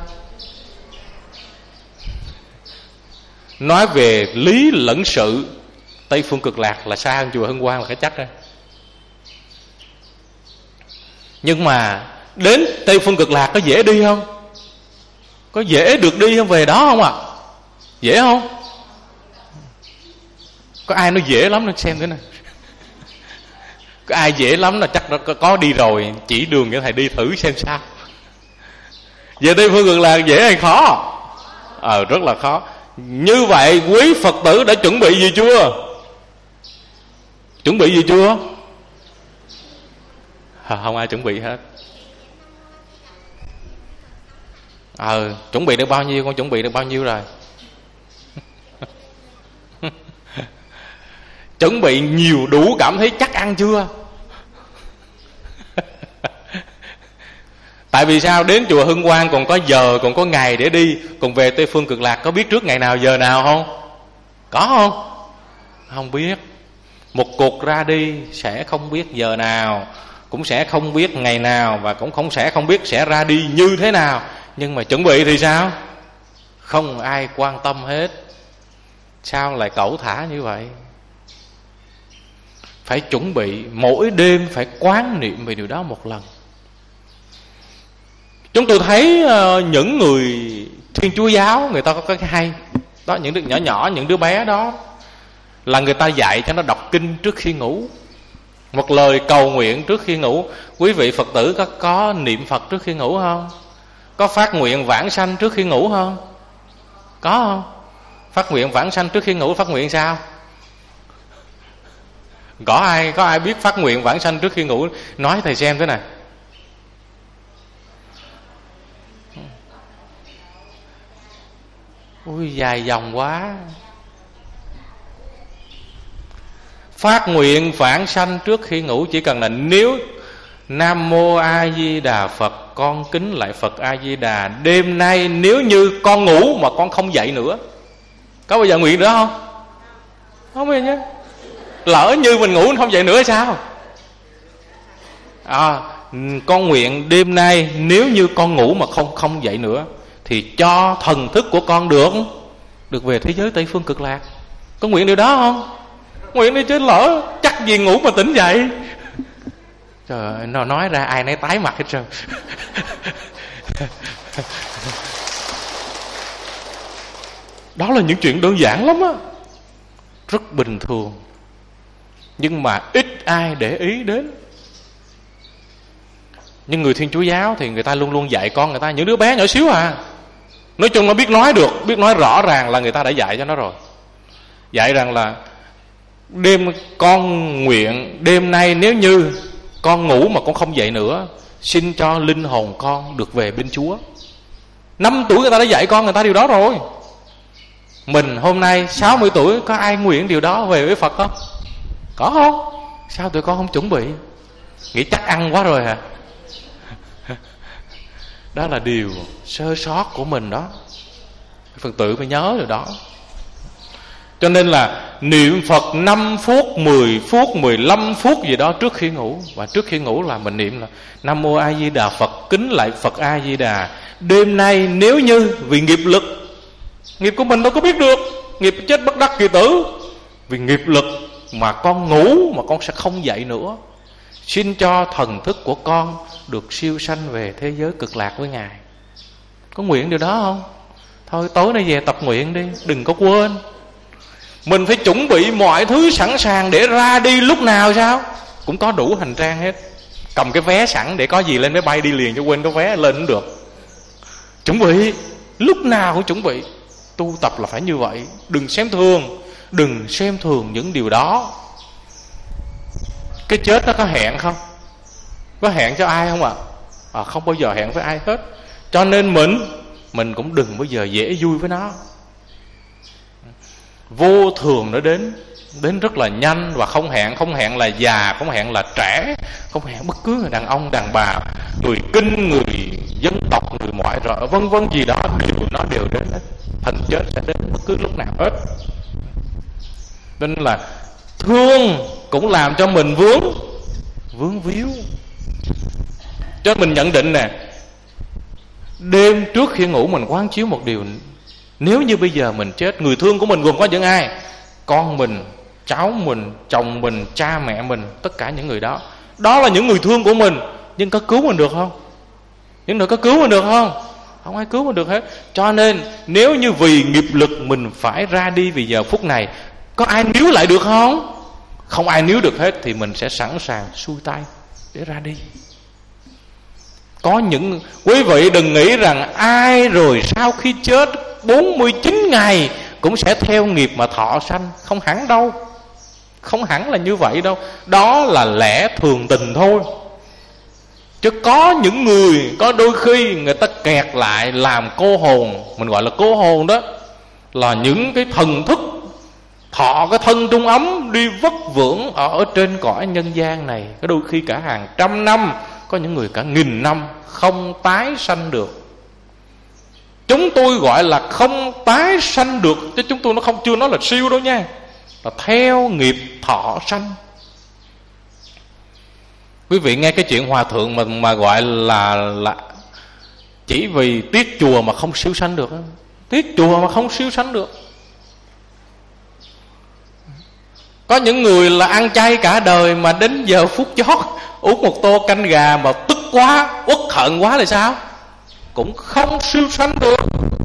Nói về lý lẫn sự, Tây Phương Cực Lạc là xa hơn chùa Hưng Quang là cái chắc đó. Nhưng mà đến Tây Phương Cực Lạc có dễ đi không? Có dễ được đi không, về đó không ạ? Dễ không? Có ai nói dễ lắm, nó xem thế này. Có ai dễ lắm là chắc nó có đi rồi, chỉ đường cho thầy đi thử xem sao. Về Tây Phương Cực Lạc dễ hay khó? Rất là khó. Như vậy quý Phật tử đã chuẩn bị gì chưa? Chuẩn bị gì chưa? Không ai chuẩn bị hết. Chuẩn bị được bao nhiêu? Con chuẩn bị được bao nhiêu rồi? Chuẩn bị nhiều đủ cảm thấy chắc ăn chưa? Tại vì sao? Đến chùa Hưng Quang còn có giờ, còn có ngày để đi. Còn về Tây Phương Cực Lạc có biết trước ngày nào giờ nào không? Có không? Không biết. Một cuộc ra đi sẽ không biết giờ nào, cũng sẽ không biết ngày nào, và cũng không biết sẽ ra đi như thế nào. Nhưng mà chuẩn bị thì sao? Không ai quan tâm hết. Sao lại cẩu thả như vậy? Phải chuẩn bị, mỗi đêm phải quán niệm về điều đó một lần. Chúng tôi thấy những người Thiên Chúa giáo, người ta có cái hay đó, những đứa nhỏ nhỏ, những đứa bé đó là người ta dạy cho nó đọc kinh trước khi ngủ, một lời cầu nguyện trước khi ngủ. Quý vị Phật tử có niệm Phật trước khi ngủ không? Có phát nguyện vãng sanh trước khi ngủ không? Có không? Phát nguyện vãng sanh trước khi ngủ phát nguyện sao? Có ai biết phát nguyện vãng sanh trước khi ngủ? Nói thầy xem thế này. Ui, dài dòng quá. Phát nguyện vãng sanh trước khi ngủ chỉ cần là nếu Nam Mô A Di Đà Phật, con kính lại Phật A Di Đà, đêm nay nếu như con ngủ mà con không dậy nữa. Có bao giờ nguyện nữa không? Không bao giờ. Lỡ như mình ngủ không dậy nữa sao? Con nguyện đêm nay nếu như con ngủ mà không dậy nữa, thì cho thần thức của con được về thế giới Tây Phương Cực Lạc. Có nguyện điều đó không? Nguyện đi chứ, lỡ chắc gì ngủ mà tỉnh dậy. Trời ơi, nó nói ra ai nấy tái mặt hết trơn. Đó là những chuyện đơn giản lắm á, rất bình thường, nhưng mà ít ai để ý đến. Nhưng người Thiên Chúa giáo thì người ta luôn luôn dạy con người ta, những đứa bé nhỏ xíu nói chung nó biết nói được, biết nói rõ ràng là người ta đã dạy cho nó rồi. Dạy rằng là đêm con nguyện đêm nay nếu như con ngủ mà con không dậy nữa, xin cho linh hồn con được về bên Chúa. 5 tuổi người ta đã dạy con người ta điều đó rồi. Mình hôm nay 60 tuổi, có ai nguyện điều đó về với Phật không? Có không? Sao tụi con không chuẩn bị? Nghĩ chắc ăn quá rồi hả? Đó là điều sơ sót của mình đó. Phật tử phải nhớ điều đó. Cho nên là niệm Phật 5 phút, 10 phút, 15 phút gì đó trước khi ngủ. Và trước khi ngủ là mình niệm là Nam Mô A Di Đà Phật, kính lại Phật A Di Đà, đêm nay nếu như vì nghiệp lực, nghiệp của mình đâu có biết được, nghiệp chết bất đắc kỳ tử, vì nghiệp lực mà con ngủ mà con sẽ không dậy nữa, xin cho thần thức của con được siêu sanh về thế giới Cực Lạc với Ngài. Có nguyện điều đó không? Thôi tối nay về tập nguyện đi, đừng có quên. Mình phải chuẩn bị mọi thứ sẵn sàng để ra đi lúc nào sao? Cũng có đủ hành trang hết. Cầm cái vé sẵn để có gì lên máy bay đi liền, cho quên cái vé lên cũng được. Chuẩn bị, lúc nào cũng chuẩn bị. Tu tập là phải như vậy. Đừng xem thường, đừng xem thường những điều đó. Cái chết nó có hẹn không? Có hẹn cho ai không ạ? Không bao giờ hẹn với ai hết. Cho nên mình cũng đừng bao giờ dễ vui với nó. Vô thường nó đến rất là nhanh. Và không hẹn là già, không hẹn là trẻ, không hẹn bất cứ người đàn ông, đàn bà, người kinh, người dân tộc, người ngoại rợ, vân vân gì đó, nó đều đến hết. Thần chết sẽ đến bất cứ lúc nào hết. Nên là thương cũng làm cho mình vướng víu. Cho mình nhận định nè, đêm trước khi ngủ mình quán chiếu một điều: nếu như bây giờ mình chết, người thương của mình gồm có những ai? Con mình, cháu mình, chồng mình, cha mẹ mình, tất cả những người đó. Đó là những người thương của mình. Nhưng có cứu mình được không? Những người có cứu mình được không? Không ai cứu mình được hết. Cho nên nếu như vì nghiệp lực mình phải ra đi vì giờ phút này, có ai níu lại được không? Không ai níu được hết. Thì mình sẽ sẵn sàng xuôi tay để ra đi. Có những quý vị đừng nghĩ rằng ai rồi sau khi chết 49 ngày cũng sẽ theo nghiệp mà thọ sanh. Không hẳn đâu. Không hẳn là như vậy đâu. Đó là lẽ thường tình thôi. Chứ có những người, có đôi khi người ta kẹt lại làm cô hồn. Mình gọi là cô hồn đó, là những cái thần thức thọ cái thân trung ấm, đi vất vưởng ở trên cõi nhân gian này. Có đôi khi cả hàng trăm năm, có những người cả 1000 năm không tái sanh được. Chúng tôi gọi là không tái sanh được, chứ chúng tôi chưa nói là siêu đâu nha, là theo nghiệp thọ sanh. Quý vị nghe cái chuyện hòa thượng mà gọi là chỉ vì tiếc chùa mà không siêu sanh được. Tiếc chùa mà không siêu sanh được. Có những người là ăn chay cả đời mà đến giờ phút chót uống một tô canh gà mà tức quá, uất hận quá là sao? Cũng không siêu sanh được.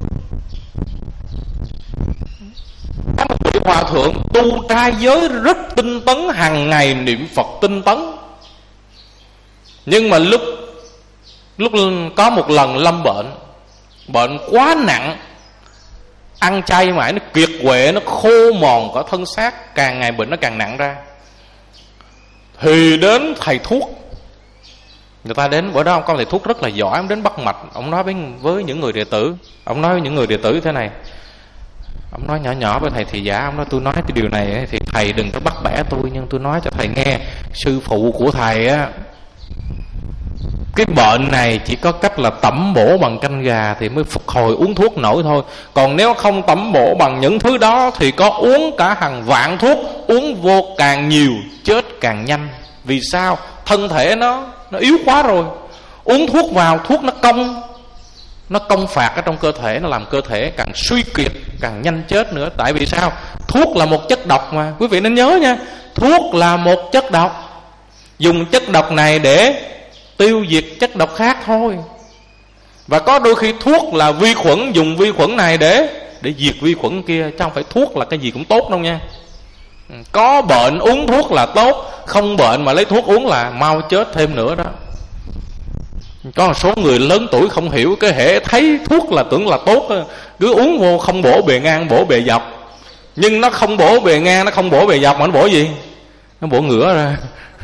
Có một vị hòa thượng tu trai giới rất tinh tấn, hàng ngày niệm Phật tinh tấn. Nhưng mà lúc có một lần lâm bệnh quá nặng, ăn chay mãi nó kiệt quệ, nó khô mòn cả thân xác, càng ngày bệnh nó càng nặng ra. Thì đến thầy thuốc, người ta đến bữa đó ông có thầy thuốc rất là giỏi, ông đến bắt mạch. Ông nói với những người đệ tử, ông nói với những người đệ tử thế này, ông nói nhỏ nhỏ với thầy thị giả, ông nói: tôi nói cái điều này thì thầy đừng có bắt bẻ tôi, nhưng tôi nói cho thầy nghe, sư phụ của thầy á, cái bệnh này chỉ có cách là tẩm bổ bằng canh gà thì mới phục hồi, uống thuốc nổi thôi. Còn nếu không tẩm bổ bằng những thứ đó thì có uống cả hàng vạn thuốc, uống vô càng nhiều chết càng nhanh. Vì sao? Thân thể nó yếu quá rồi. Uống thuốc vào, thuốc nó công phạt ở trong cơ thể, nó làm cơ thể càng suy kiệt, càng nhanh chết nữa. Tại vì sao? Thuốc là một chất độc mà. Quý vị nên nhớ nha, thuốc là một chất độc. Dùng chất độc này để tiêu diệt chất độc khác thôi. Và có đôi khi thuốc là vi khuẩn, dùng vi khuẩn này để diệt vi khuẩn kia, chứ không phải thuốc là cái gì cũng tốt đâu nha. Có bệnh uống thuốc là tốt, không bệnh mà lấy thuốc uống là mau chết thêm nữa đó. Có một số người lớn tuổi không hiểu, cái hệ thấy thuốc là tưởng là tốt, cứ uống vô không bổ bề ngang, bổ bề dọc. Nhưng nó không bổ bề ngang, nó không bổ bề dọc, mà nó bổ gì? Nó bổ ngửa ra.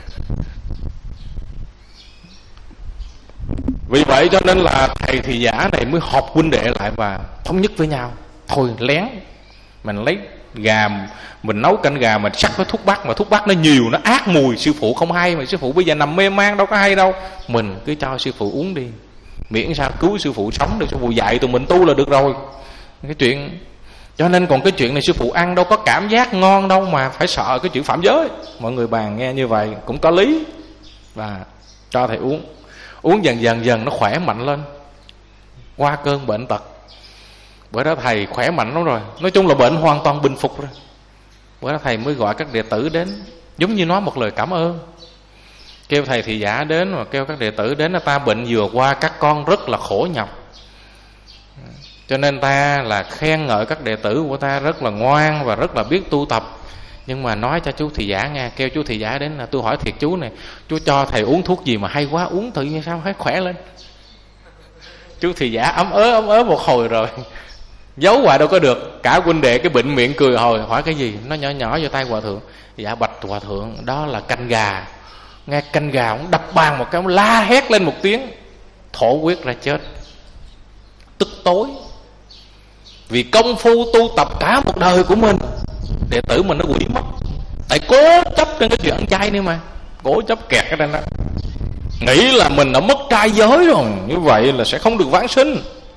Vì vậy cho nên là thầy thị giả này mới họp huynh đệ lại và thống nhất với nhau. Thôi lén, mình lấy gà, mình nấu canh gà, mình sắc với thuốc bắc, mà thuốc bắc nó nhiều, nó ác mùi, sư phụ không hay, mà sư phụ bây giờ nằm mê man đâu có hay đâu. Mình cứ cho sư phụ uống đi, miễn sao cứu sư phụ sống được, sư phụ dạy tụi mình tu là được rồi. Cái chuyện, cho nên còn cái chuyện này sư phụ ăn đâu có cảm giác ngon đâu mà phải sợ cái chuyện phạm giới. Mọi người bàn nghe như vậy cũng có lý. Và cho thầy uống. Uống dần dần nó khỏe mạnh lên, qua cơn bệnh tật. Bữa đó thầy khỏe mạnh lắm rồi, nói chung là bệnh hoàn toàn bình phục rồi. Bữa đó thầy mới gọi các đệ tử đến, giống như nói một lời cảm ơn. Kêu thầy thị giả đến và kêu các đệ tử đến, là ta bệnh vừa qua, các con rất là khổ nhọc, Cho nên ta là khen ngợi các đệ tử của ta rất là ngoan và rất là biết tu tập. Nhưng mà nói cho chú thị giả nghe, kêu chú thị giả đến là tôi hỏi thiệt chú này, chú cho thầy uống thuốc gì mà hay quá, uống tự nhiên sao thấy khỏe lên. Chú thị giả ấm ớ một hồi rồi giấu hoài đâu có được. Cả huynh đệ cái bệnh miệng cười hồi hỏi cái gì, nó nhỏ nhỏ vô tay hòa thượng. Dạ bạch hòa thượng, đó là canh gà. Nghe canh gà ông đập bàn một cái, ông la hét lên một tiếng, thổ huyết ra chết. Tức tối vì công phu tu tập cả một đời của mình, đệ tử mình nó quỷ mất. Tại cố chấp trên cái chuyện ăn chay nữa mà, cố chấp kẹt cái đây đó, nghĩ là mình đã mất trai giới rồi, như vậy là sẽ không được vãng sinh.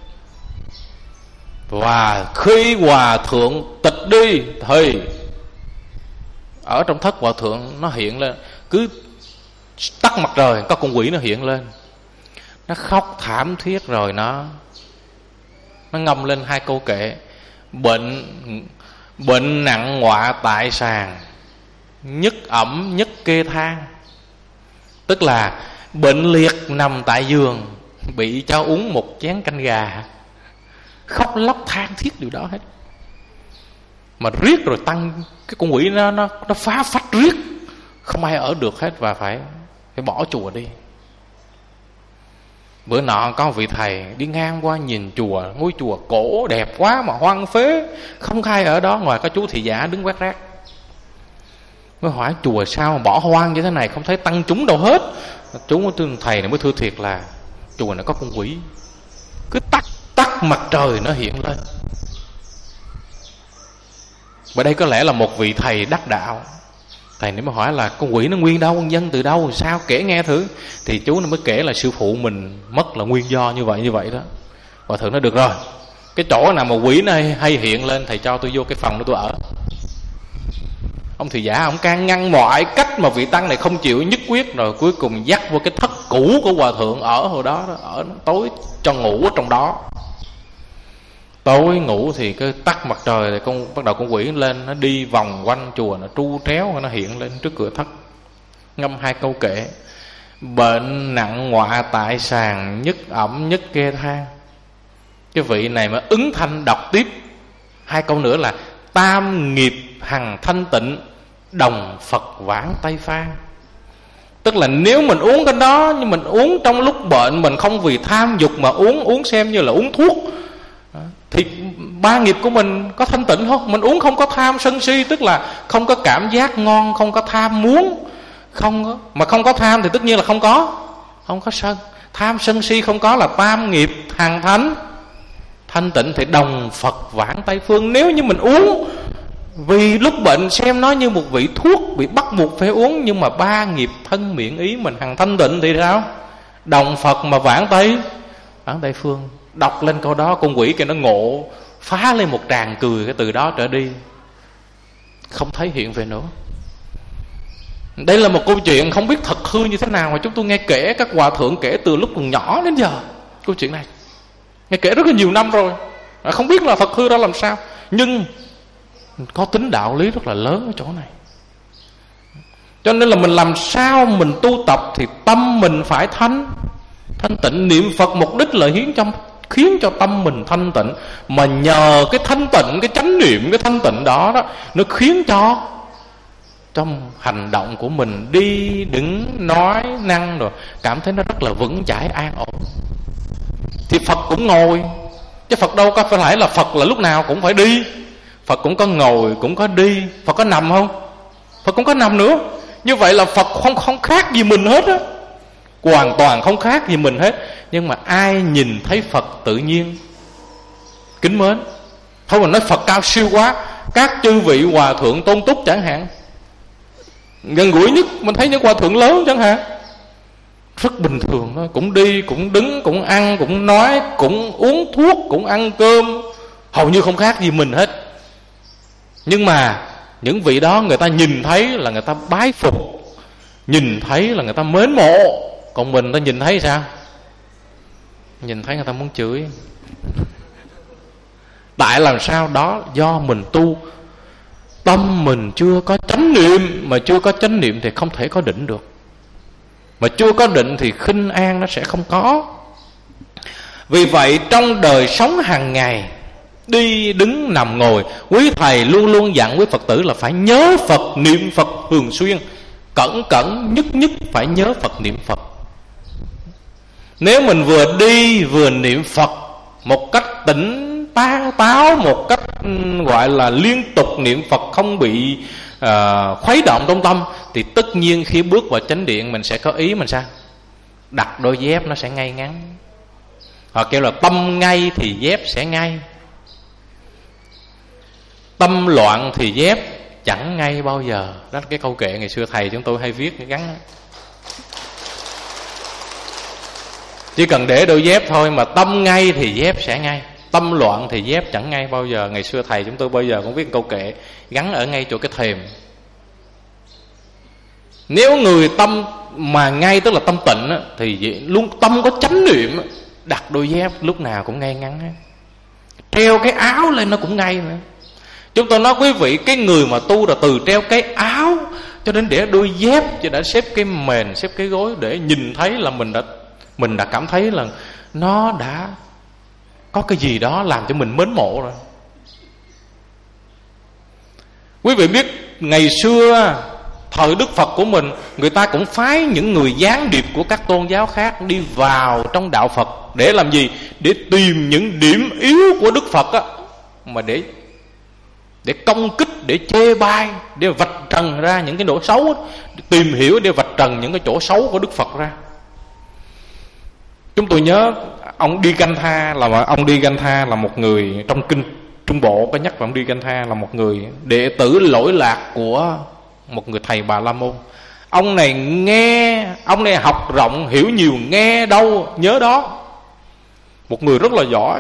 Và khi hòa thượng tịch đi thì ở trong thất hòa thượng nó hiện lên, cứ tắt mặt trời có con quỷ nó hiện lên, nó khóc thảm thiết rồi nó ngâm lên 2 câu kệ: bệnh nặng ngọa tại sàn, nhức ẩm nhức kê than. Tức là bệnh liệt nằm tại giường, bị cho uống một chén canh gà, khóc lóc than thiết điều đó hết. Mà riết rồi tăng cái con quỷ nó phá phách riết, không ai ở được hết và phải bỏ chùa đi. Bữa nọ có vị thầy đi ngang qua nhìn chùa, ngôi chùa cổ đẹp quá mà hoang phế, không ai ở đó, ngoài có chú thị giả đứng quét rác. Mới hỏi chùa sao mà bỏ hoang như thế này, không thấy tăng chúng đâu hết. Chú thầy này mới thưa thiệt là chùa này có con quỷ, cứ tắt mặt trời nó hiện lên. Và đây có lẽ là một vị thầy đắc đạo. Thầy nếu mà hỏi là con quỷ nó nguyên đâu, con dân từ đâu, sao kể nghe thử. Thì chú nó mới kể là sư phụ mình mất là nguyên do như vậy đó. Hòa thượng nói được rồi, cái chỗ nào mà quỷ nó hay hiện lên, thầy cho tôi vô cái phòng đó tôi ở. Ông thị giả ông can ngăn mọi cách mà vị tăng này không chịu nhất quyết, rồi cuối cùng dắt vô cái thất cũ của hòa thượng ở hồi đó, ở tối cho ngủ ở trong đó. Tối ngủ thì cứ tắt mặt trời thì bắt đầu con quỷ lên, nó đi vòng quanh chùa, nó tru tréo, nó hiện lên trước cửa thất, ngâm 2 câu kệ: bệnh nặng ngọa tại sàn, nhức ẩm nhức kê than. Cái vị này mà ứng thanh đọc tiếp 2 câu nữa là: tam nghiệp hằng thanh tịnh, đồng Phật vãng Tây Phan. Tức là nếu mình uống cái đó, nhưng mình uống trong lúc bệnh, mình không vì tham dục mà uống xem như là uống thuốc, thì 3 nghiệp của mình có thanh tịnh không? Mình uống không có tham sân si, tức là không có cảm giác ngon, không có tham muốn, mà không có tham thì tất nhiên là không có sân. Tham sân si không có là tam nghiệp hàng thánh. Thanh tịnh thì đồng Phật vãng Tây Phương. Nếu như mình uống vì lúc bệnh xem nó như một vị thuốc bị bắt buộc phải uống, nhưng mà 3 nghiệp thân miệng ý mình hằng thanh tịnh thì sao? Đồng Phật mà vãng Tây Phương. Đọc lên câu đó, con quỷ kia nó ngộ, phá lên một tràng cười. Cái từ đó trở đi không thấy hiện về nữa. Đây là một câu chuyện không biết thật hư như thế nào mà chúng tôi nghe kể các hòa thượng kể từ lúc còn nhỏ đến giờ. Câu chuyện này nghe kể rất là nhiều năm rồi, không biết là thật hư ra làm sao, nhưng có tính đạo lý rất là lớn ở chỗ này. Cho nên là mình làm sao mình tu tập thì tâm mình phải thanh tịnh. Niệm Phật mục đích là khiến cho tâm mình thanh tịnh. Mà nhờ cái thanh tịnh, cái chánh niệm, cái thanh tịnh đó nó khiến cho trong hành động của mình, đi đứng nói năng rồi cảm thấy nó rất là vững chãi an ổn. Thì Phật cũng ngồi, chứ Phật đâu có phải là Phật là lúc nào cũng phải đi. Phật cũng có ngồi, cũng có đi. Phật có nằm không? Phật cũng có nằm nữa. Như vậy là Phật không khác gì mình hết á, hoàn toàn không khác gì mình hết. Nhưng mà ai nhìn thấy Phật tự nhiên kính mến. Thôi mà nói Phật cao siêu quá, các chư vị hòa thượng tôn túc chẳng hạn, gần gũi nhất mình thấy những hòa thượng lớn chẳng hạn, rất bình thường thôi, cũng đi, cũng đứng, cũng ăn, cũng nói, cũng uống thuốc, cũng ăn cơm, hầu như không khác gì mình hết. Nhưng mà những vị đó người ta nhìn thấy là người ta bái phục, nhìn thấy là người ta mến mộ. Còn mình ta nhìn thấy sao? Nhìn thấy người ta muốn chửi. Tại làm sao đó? Do mình tu, tâm mình chưa có chánh niệm. Mà chưa có chánh niệm thì không thể có định được. Mà chưa có định thì khinh an nó sẽ không có. Vì vậy trong đời sống hàng ngày, đi đứng nằm ngồi, quý thầy luôn luôn dặn quý Phật tử là phải nhớ Phật, niệm Phật thường xuyên. Cẩn cẩn nhất nhất phải nhớ Phật, niệm Phật. Nếu mình vừa đi vừa niệm Phật một cách tỉnh táo, một cách gọi là liên tục niệm Phật, không bị khuấy động trong tâm, thì tất nhiên khi bước vào chánh điện mình sẽ có ý mình sao? Đặt đôi dép nó sẽ ngay ngắn. Họ kêu là tâm ngay thì dép sẽ ngay, tâm loạn thì dép chẳng ngay bao giờ. Đó là cái câu kệ ngày xưa thầy chúng tôi hay viết gắn đó. Chỉ cần để đôi dép thôi mà tâm ngay thì dép sẽ ngay, tâm loạn thì dép chẳng ngay bao giờ. Ngày xưa thầy chúng tôi bao giờ cũng viết câu kệ gắn ở ngay chỗ cái thềm. Nếu người tâm mà ngay tức là tâm tịnh á, thì luôn tâm có chánh niệm, đặt đôi dép lúc nào cũng ngay ngắn á. Treo cái áo lên nó cũng ngay nữa. Chúng tôi nói quý vị, cái người mà tu là từ treo cái áo cho đến để đôi dép, cho đã xếp cái mền, xếp cái gối, để nhìn thấy là mình đã cảm thấy là nó đã có cái gì đó làm cho mình mến mộ rồi. Quý vị biết ngày xưa thời Đức Phật của mình, người ta cũng phái những người gián điệp của các tôn giáo khác đi vào trong đạo Phật để làm gì? Để tìm những điểm yếu của Đức Phật á, mà để công kích, để chê bai, để vạch trần ra những cái độ xấu á, tìm hiểu để vạch trần những cái chỗ xấu của Đức Phật ra. Chúng tôi nhớ ông Đi Ganh Tha là một người trong kinh Trung Bộ có nhắc là ông Đi Ganh Tha là một người đệ tử lỗi lạc của một người thầy Bà La Môn. Ông này học rộng, hiểu nhiều, nghe đâu nhớ đó. Một người rất là giỏi.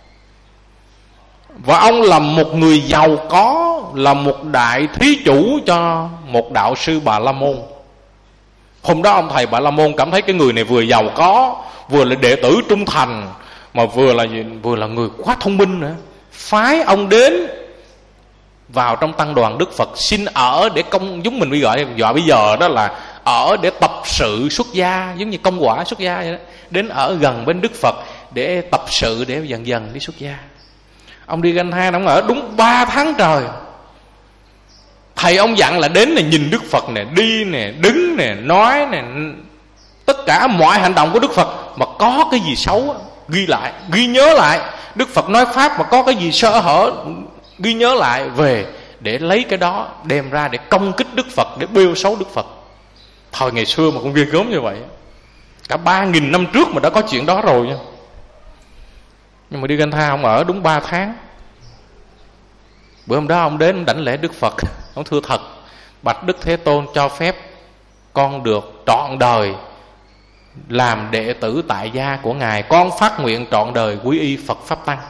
Và ông là một người giàu có, là một đại thí chủ cho một đạo sư Bà La Môn. Hôm đó ông thầy Bà La Môn cảm thấy cái người này vừa giàu có, vừa là đệ tử trung thành, mà vừa là người quá thông minh nữa. Phái ông đến vào trong tăng đoàn Đức Phật xin ở để giống mình gọi bây giờ đó là ở để tập sự xuất gia, giống như công quả xuất gia vậy đó. Đến ở gần bên Đức Phật để tập sự, để dần dần đi xuất gia. Ông Đi Ganh Tha ông ở đúng 3 tháng trời. Thầy ông dặn là đến này nhìn Đức Phật nè, đi nè, đứng nè, nói nè, tất cả mọi hành động của Đức Phật mà có cái gì xấu ghi lại, ghi nhớ lại. Đức Phật nói pháp mà có cái gì sơ hở ghi nhớ lại về, để lấy cái đó đem ra để công kích Đức Phật, để bêu xấu Đức Phật. Thời ngày xưa mà cũng ghê gớm như vậy. Cả 3.000 năm trước mà đã có chuyện đó rồi nha. Nhưng mà Đi Ganh Tha ông ở đúng 3 tháng. Bữa hôm đó ông đến đảnh lễ Đức Phật. Ông thưa thật: bạch Đức Thế Tôn, cho phép con được trọn đời làm đệ tử tại gia của Ngài. Con phát nguyện trọn đời quy y Phật Pháp Tăng.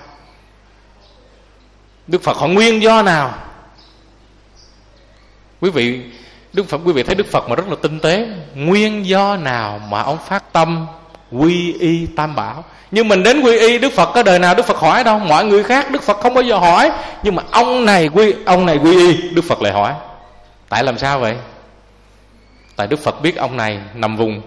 Đức Phật hỏi nguyên do nào? Quý vị thấy Đức Phật mà rất là tinh tế. Nguyên do nào mà ông phát tâm quy y Tam Bảo? Nhưng mình đến quy y Đức Phật có đời nào Đức Phật hỏi đâu. Mọi người khác Đức Phật không bao giờ hỏi, nhưng mà ông này quy y Đức Phật lại hỏi. Tại làm sao vậy? Tại Đức Phật biết ông này nằm vùng,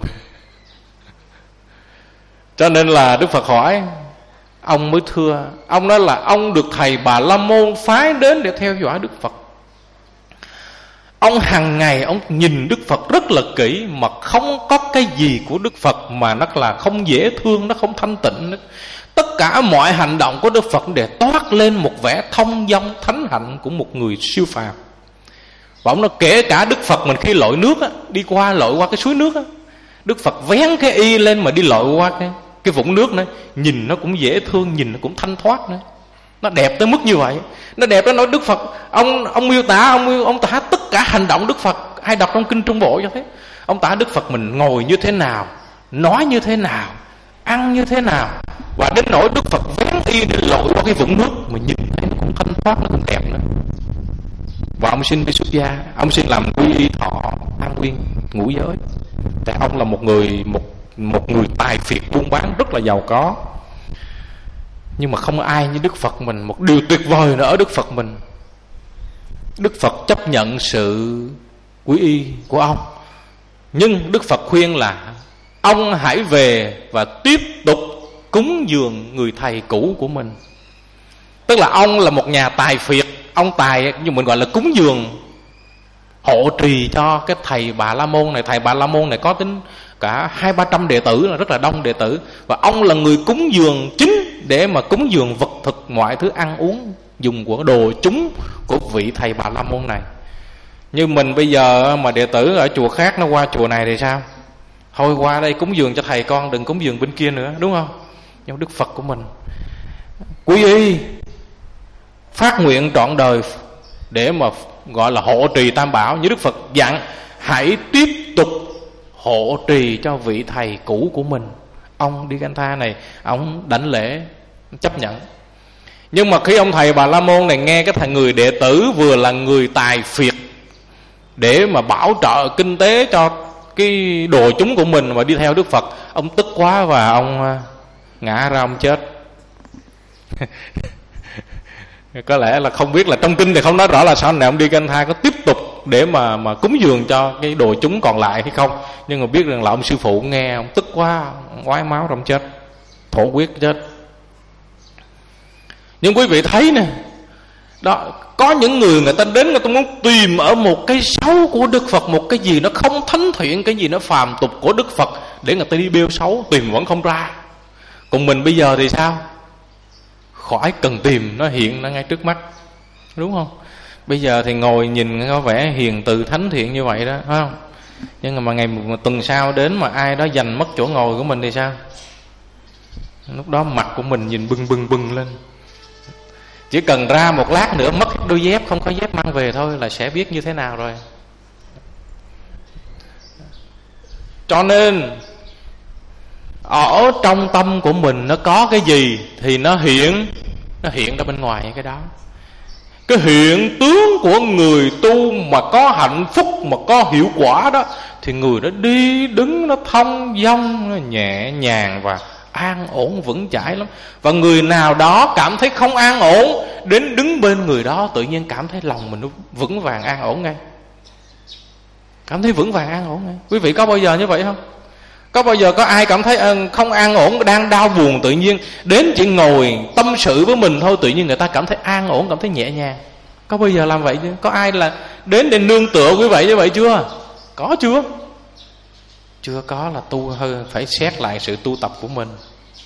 cho nên là Đức Phật hỏi. Ông mới thưa, ông nói là ông được thầy Bà La Môn phái đến để theo dõi Đức Phật. Ông hàng ngày ông nhìn Đức Phật rất là kỹ, mà không có cái gì của Đức Phật mà nó là không dễ thương, nó không thanh tịnh nữa. Tất cả mọi hành động của Đức Phật để toát lên một vẻ thông dong thánh hạnh của một người siêu phàm. Và ông nói kể cả Đức Phật mình khi lội nước á, đi lội qua cái suối nước á, Đức Phật vén cái y lên mà đi lội qua cái vũng nước nữa, nhìn nó cũng dễ thương, nhìn nó cũng thanh thoát nữa. Nó đẹp tới mức như vậy. Nó đẹp tới nói Đức Phật, ông miêu tả, ông tả tất cả hành động Đức Phật. Hay đọc trong kinh Trung Bộ cho thế. Ông tả Đức Phật mình ngồi như thế nào, nói như thế nào, ăn như thế nào, và đến nỗi Đức Phật vén y để lội qua cái vũng nước mà nhìn thấy nó cũng thanh thoát, nó cũng đẹp nữa. Và ông xin đi xuất gia, ông xin làm quy y thọ an nguyên ngũ giới. Tại ông là một người tài phiệt buôn bán rất là giàu có. Nhưng mà không ai như Đức Phật mình. Một điều tuyệt vời nữa ở Đức Phật mình, Đức Phật chấp nhận sự quy y của ông, nhưng Đức Phật khuyên là ông hãy về và tiếp tục cúng dường người thầy cũ của mình. Tức là ông là một nhà tài phiệt, ông tài nhưng mình gọi là cúng dường, hộ trì cho cái thầy Bà La Môn này. Thầy Bà La Môn này có tính cả 200-300 đệ tử, là rất là đông đệ tử, và ông là người cúng dường chính để mà cúng dường vật thực, mọi thứ ăn uống dùng của đồ chúng của vị thầy Bà La Môn này. Như mình bây giờ mà đệ tử ở chùa khác nó qua chùa này thì sao? Thôi qua đây cúng dường cho thầy con, đừng cúng dường bên kia nữa, đúng không? Nhưng Đức Phật của mình quy y phát nguyện trọn đời để mà gọi là hộ trì Tam Bảo. Như Đức Phật dặn, hãy tiếp tục hộ trì cho vị thầy cũ của mình. Ông Đi Gan Tha này, ông đảnh lễ chấp nhận. Nhưng mà khi ông thầy Bà La Môn này nghe cái thằng người đệ tử vừa là người tài phiệt để mà bảo trợ kinh tế cho cái đồ chúng của mình mà đi theo Đức Phật, ông tức quá và ông ngã ra ông chết. Có lẽ là không biết là trong kinh thì không nói rõ là sau này ông Đi Gan Tha có tiếp tục để mà cúng dường cho cái đồ chúng còn lại hay không, nhưng mà biết rằng là ông sư phụ nghe ông tức quá, ông oái máu rồi ông chết, thổ huyết chết. Nhưng quý vị thấy nè, đó, có những người ta đến, người ta muốn tìm ở một cái xấu của Đức Phật, một cái gì nó không thánh thiện, cái gì nó phàm tục của Đức Phật, để người ta đi bêu xấu, tìm vẫn không ra. Còn mình bây giờ thì sao? Khỏi cần tìm, nó hiện nó ngay trước mắt, đúng không? Bây giờ thì ngồi nhìn có vẻ hiền từ thánh thiện như vậy đó, phải không? Nhưng mà ngày một tuần sau đến mà ai đó giành mất chỗ ngồi của mình thì sao? Lúc đó mặt của mình nhìn bừng lên. Chỉ cần ra một lát nữa mất đôi dép, không có dép mang về thôi là sẽ biết như thế nào rồi. Cho nên ở trong tâm của mình nó có cái gì thì nó hiện ra bên ngoài cái đó. Cái hiện tướng của người tu mà có hạnh phúc, mà có hiệu quả đó, thì người đó đi đứng nó thông dong, nó nhẹ nhàng và an ổn vững chãi lắm. Và người nào đó cảm thấy không an ổn, đến đứng bên người đó tự nhiên cảm thấy lòng mình nó vững vàng an ổn ngay. Cảm thấy vững vàng an ổn ngay. Quý vị có bao giờ như vậy không? Có bao giờ có ai cảm thấy không an ổn, đang đau buồn, tự nhiên đến chỉ ngồi tâm sự với mình thôi, tự nhiên người ta cảm thấy an ổn, cảm thấy nhẹ nhàng? Có bao giờ làm vậy chưa? Có ai là đến để nương tựa quý vị như vậy chưa? Có chưa? Chưa có là tu hơi phải xét lại sự tu tập của mình.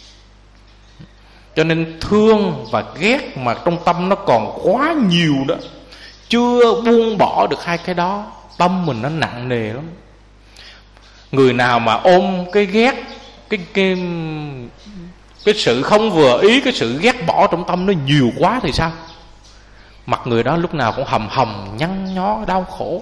Cho nên thương và ghét mà trong tâm nó còn quá nhiều đó, chưa buông bỏ được hai cái đó, tâm mình nó nặng nề lắm. Người nào mà ôm cái ghét, cái sự không vừa ý, cái sự ghét bỏ trong tâm nó nhiều quá thì sao? Mặt người đó lúc nào cũng hầm hầm, nhăn nhó, đau khổ.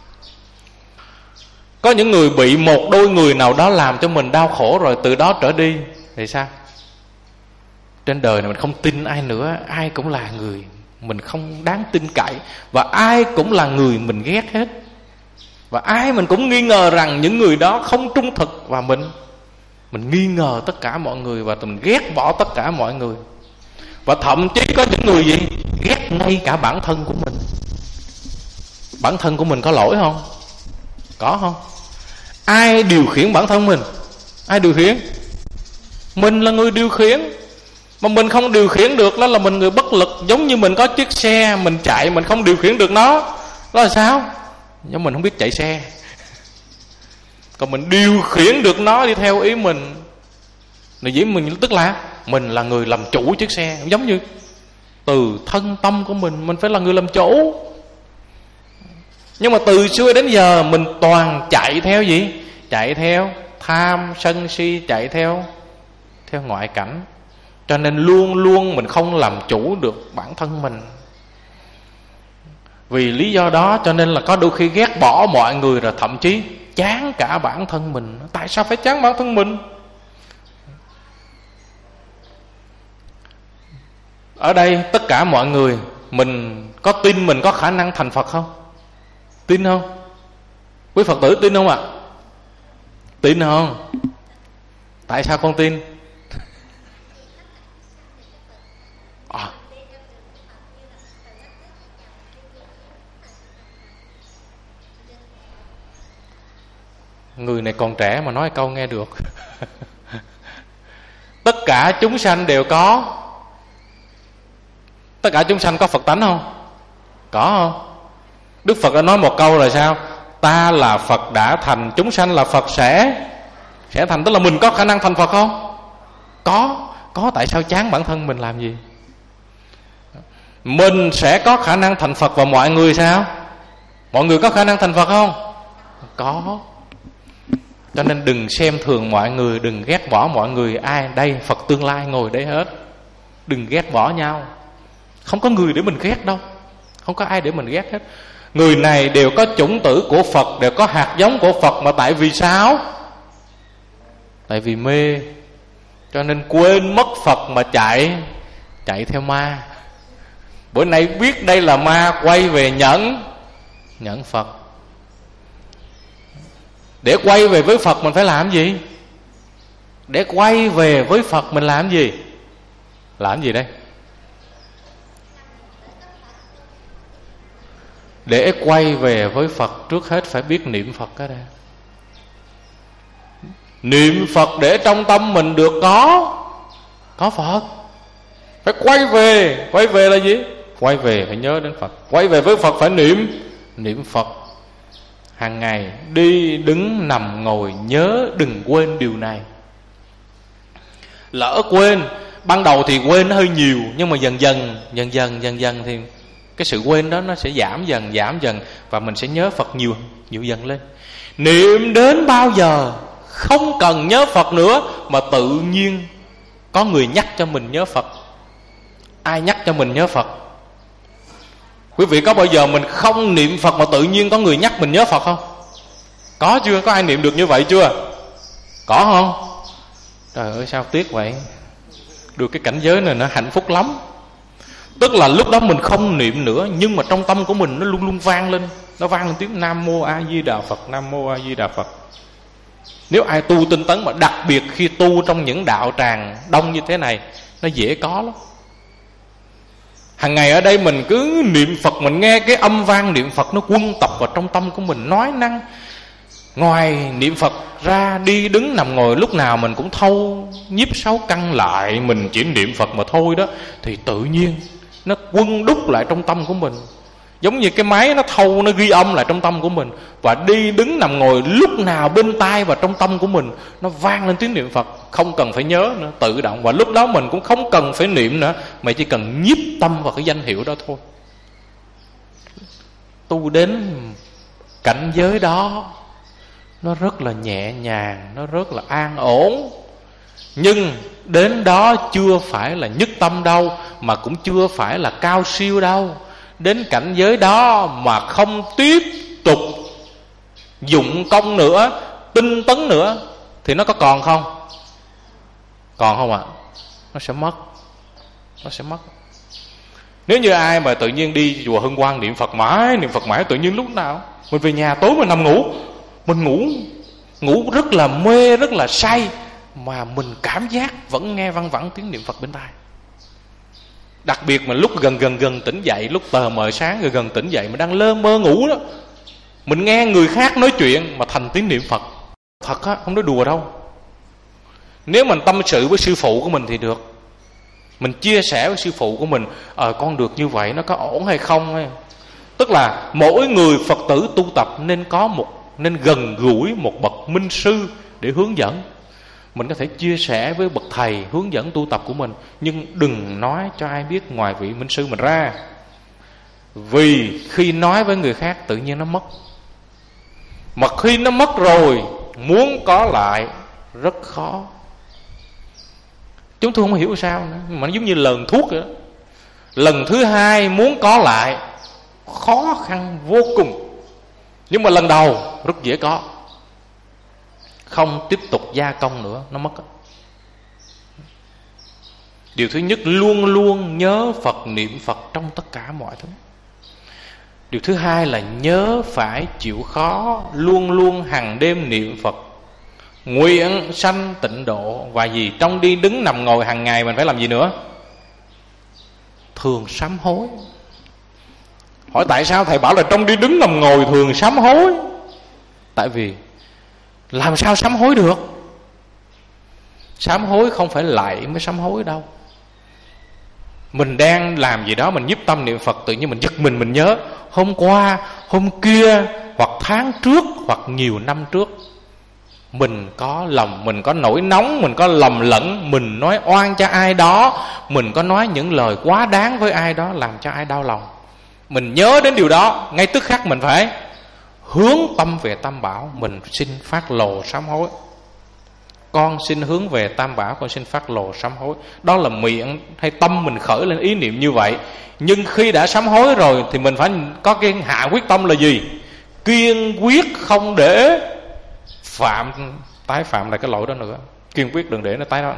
Có những người bị một đôi người nào đó làm cho mình đau khổ rồi, từ đó trở đi thì sao? Trên đời này mình không tin ai nữa, ai cũng là người mình không đáng tin cậy, và ai cũng là người mình ghét hết. Và ai mình cũng nghi ngờ rằng những người đó không trung thực, và mình nghi ngờ tất cả mọi người, và mình ghét bỏ tất cả mọi người. Và thậm chí có những người gì ghét ngay cả bản thân của mình. Bản thân của mình có lỗi không? Có không? Ai điều khiển bản thân mình? Ai điều khiển? Mình là người điều khiển. Mà mình không điều khiển được, đó là mình người bất lực. Giống như mình có chiếc xe, mình chạy mình không điều khiển được nó, đó là sao? Giống mình không biết chạy xe. Còn mình điều khiển được nó đi theo ý mình, là dĩ mình, tức là mình là người làm chủ chiếc xe. Giống như từ thân tâm của mình phải là người làm chủ. Nhưng mà từ xưa đến giờ mình toàn chạy theo gì? Chạy theo tham sân si, chạy theo ngoại cảnh. Cho nên luôn luôn mình không làm chủ được bản thân mình. Vì lý do đó cho nên là có đôi khi ghét bỏ mọi người, rồi thậm chí chán cả bản thân mình. Tại sao phải chán bản thân mình? Ở đây tất cả mọi người, mình có tin mình có khả năng thành Phật không? Tin không? Quý Phật tử tin không ạ? Tin không? Tại sao con tin? Người này còn trẻ mà nói câu nghe được. Tất cả chúng sanh đều có. Tất cả chúng sanh có Phật tánh không? Có không? Đức Phật đã nói một câu là sao? Ta là Phật đã thành, chúng sanh là Phật sẽ thành. Tức là mình có khả năng thành Phật không? Có. Tại sao chán bản thân mình làm gì? Mình sẽ có khả năng thành Phật. Và mọi người sao? Mọi người có khả năng thành Phật không? Có. Cho nên đừng xem thường mọi người, đừng ghét bỏ mọi người. Ai đây? Phật tương lai ngồi đây hết. Đừng ghét bỏ nhau. Không có người để mình ghét đâu. Không có ai để mình ghét hết. Người này đều có chủng tử của Phật, đều có hạt giống của Phật. Mà tại vì sao? Tại vì mê, cho nên quên mất Phật mà chạy theo ma. Bữa nay biết đây là ma, quay về nhẫn Phật. Để quay về với Phật mình phải làm gì? Để quay về với Phật mình làm gì? Làm gì đây? Để quay về với Phật, trước hết phải biết niệm Phật cái đây. Niệm Phật để trong tâm mình được có Phật. Phải quay về. Quay về là gì? Quay về phải nhớ đến Phật. Quay về với Phật phải niệm Phật. Hàng ngày đi đứng nằm ngồi nhớ đừng quên điều này. Lỡ quên, ban đầu thì quên hơi nhiều, nhưng mà dần dần thì cái sự quên đó nó sẽ giảm dần, và mình sẽ nhớ Phật nhiều dần lên. Niệm đến bao giờ không cần nhớ Phật nữa, mà tự nhiên có người nhắc cho mình nhớ Phật. Ai nhắc cho mình nhớ Phật? Quý vị có bao giờ mình không niệm Phật mà tự nhiên có người nhắc mình nhớ Phật không? Có chưa? Có ai niệm được như vậy chưa? Có không? Trời ơi sao tiếc vậy. Được cái cảnh giới này nó hạnh phúc lắm. Tức là lúc đó mình không niệm nữa, nhưng mà trong tâm của mình nó luôn luôn vang lên. Nó vang lên tiếng Nam Mô A Di Đà Phật, Nam Mô A Di Đà Phật. Nếu ai tu tinh tấn, mà đặc biệt khi tu trong những đạo tràng đông như thế này, nó dễ có lắm. Hàng ngày ở đây mình cứ niệm Phật, mình nghe cái âm vang niệm Phật nó quân tập vào trong tâm của mình, nói năng. Ngoài niệm Phật ra, đi đứng nằm ngồi lúc nào mình cũng thâu nhiếp sáu căn lại, mình chỉ niệm Phật mà thôi đó, thì tự nhiên nó quân đúc lại trong tâm của mình. Giống như cái máy nó thâu, nó ghi âm lại trong tâm của mình. Và đi đứng nằm ngồi lúc nào bên tai và trong tâm của mình nó vang lên tiếng niệm Phật. Không cần phải nhớ nữa, tự động. Và lúc đó mình cũng không cần phải niệm nữa, mà chỉ cần nhiếp tâm vào cái danh hiệu đó thôi. Tu đến cảnh giới đó nó rất là nhẹ nhàng, nó rất là an ổn. Nhưng đến đó chưa phải là nhất tâm đâu, mà cũng chưa phải là cao siêu đâu. Đến cảnh giới đó mà không tiếp tục dụng công nữa, tinh tấn nữa, thì nó có còn không? Còn không ạ? Nó sẽ mất. Nếu như ai mà tự nhiên đi chùa Hưng Quang niệm Phật mãi, tự nhiên lúc nào mình về nhà tối mình nằm ngủ, mình ngủ rất là mê, rất là say, mà mình cảm giác vẫn nghe văng vẳng tiếng niệm Phật bên tai. Đặc biệt mà lúc gần tỉnh dậy, lúc tờ mờ sáng gần tỉnh dậy, mình đang lơ mơ ngủ đó, mình nghe người khác nói chuyện mà thành tiếng niệm Phật. Thật á, không nói đùa đâu. Nếu mình tâm sự với sư phụ của mình thì được, mình chia sẻ với sư phụ của mình, con được như vậy nó có ổn hay không ấy. Tức là mỗi người Phật tử tu tập nên gần gũi một bậc minh sư để hướng dẫn. Mình có thể chia sẻ với bậc thầy hướng dẫn tu tập của mình, nhưng đừng nói cho ai biết ngoài vị minh sư mình ra. Vì khi nói với người khác tự nhiên nó mất. Mà khi nó mất rồi, muốn có lại rất khó. Chúng tôi không hiểu sao nữa, mà nó giống như lần thuốc vậy đó. Lần thứ hai muốn có lại khó khăn vô cùng. Nhưng mà lần đầu rất dễ có. Không tiếp tục gia công nữa, nó mất. Điều thứ nhất, luôn luôn nhớ Phật, niệm Phật trong tất cả mọi thứ. Điều thứ hai là nhớ phải chịu khó, luôn luôn hàng đêm niệm Phật, nguyện sanh tịnh độ. Và gì? Trong đi đứng nằm ngồi hàng ngày mình phải làm gì nữa? Thường sám hối. Hỏi tại sao thầy bảo là trong đi đứng nằm ngồi thường sám hối? Tại vì làm sao sám hối được? Sám hối không phải lạy mới sám hối đâu. Mình đang làm gì đó, mình nhiếp tâm niệm Phật, tự nhiên mình giật mình nhớ hôm qua, hôm kia, hoặc tháng trước, hoặc nhiều năm trước mình có lòng, mình có nổi nóng, mình có lầm lẫn, mình nói oan cho ai đó, mình có nói những lời quá đáng với ai đó làm cho ai đau lòng. Mình nhớ đến điều đó, ngay tức khắc mình phải hướng tâm về Tam Bảo. Mình xin phát lồ sám hối. Con xin hướng về Tam Bảo, con xin phát lồ sám hối. Đó là miệng hay tâm mình khởi lên ý niệm như vậy. Nhưng khi đã sám hối rồi thì mình phải có cái hạ quyết tâm là gì? Kiên quyết không để tái phạm lại cái lỗi đó nữa. Kiên quyết đừng để nó tái đó.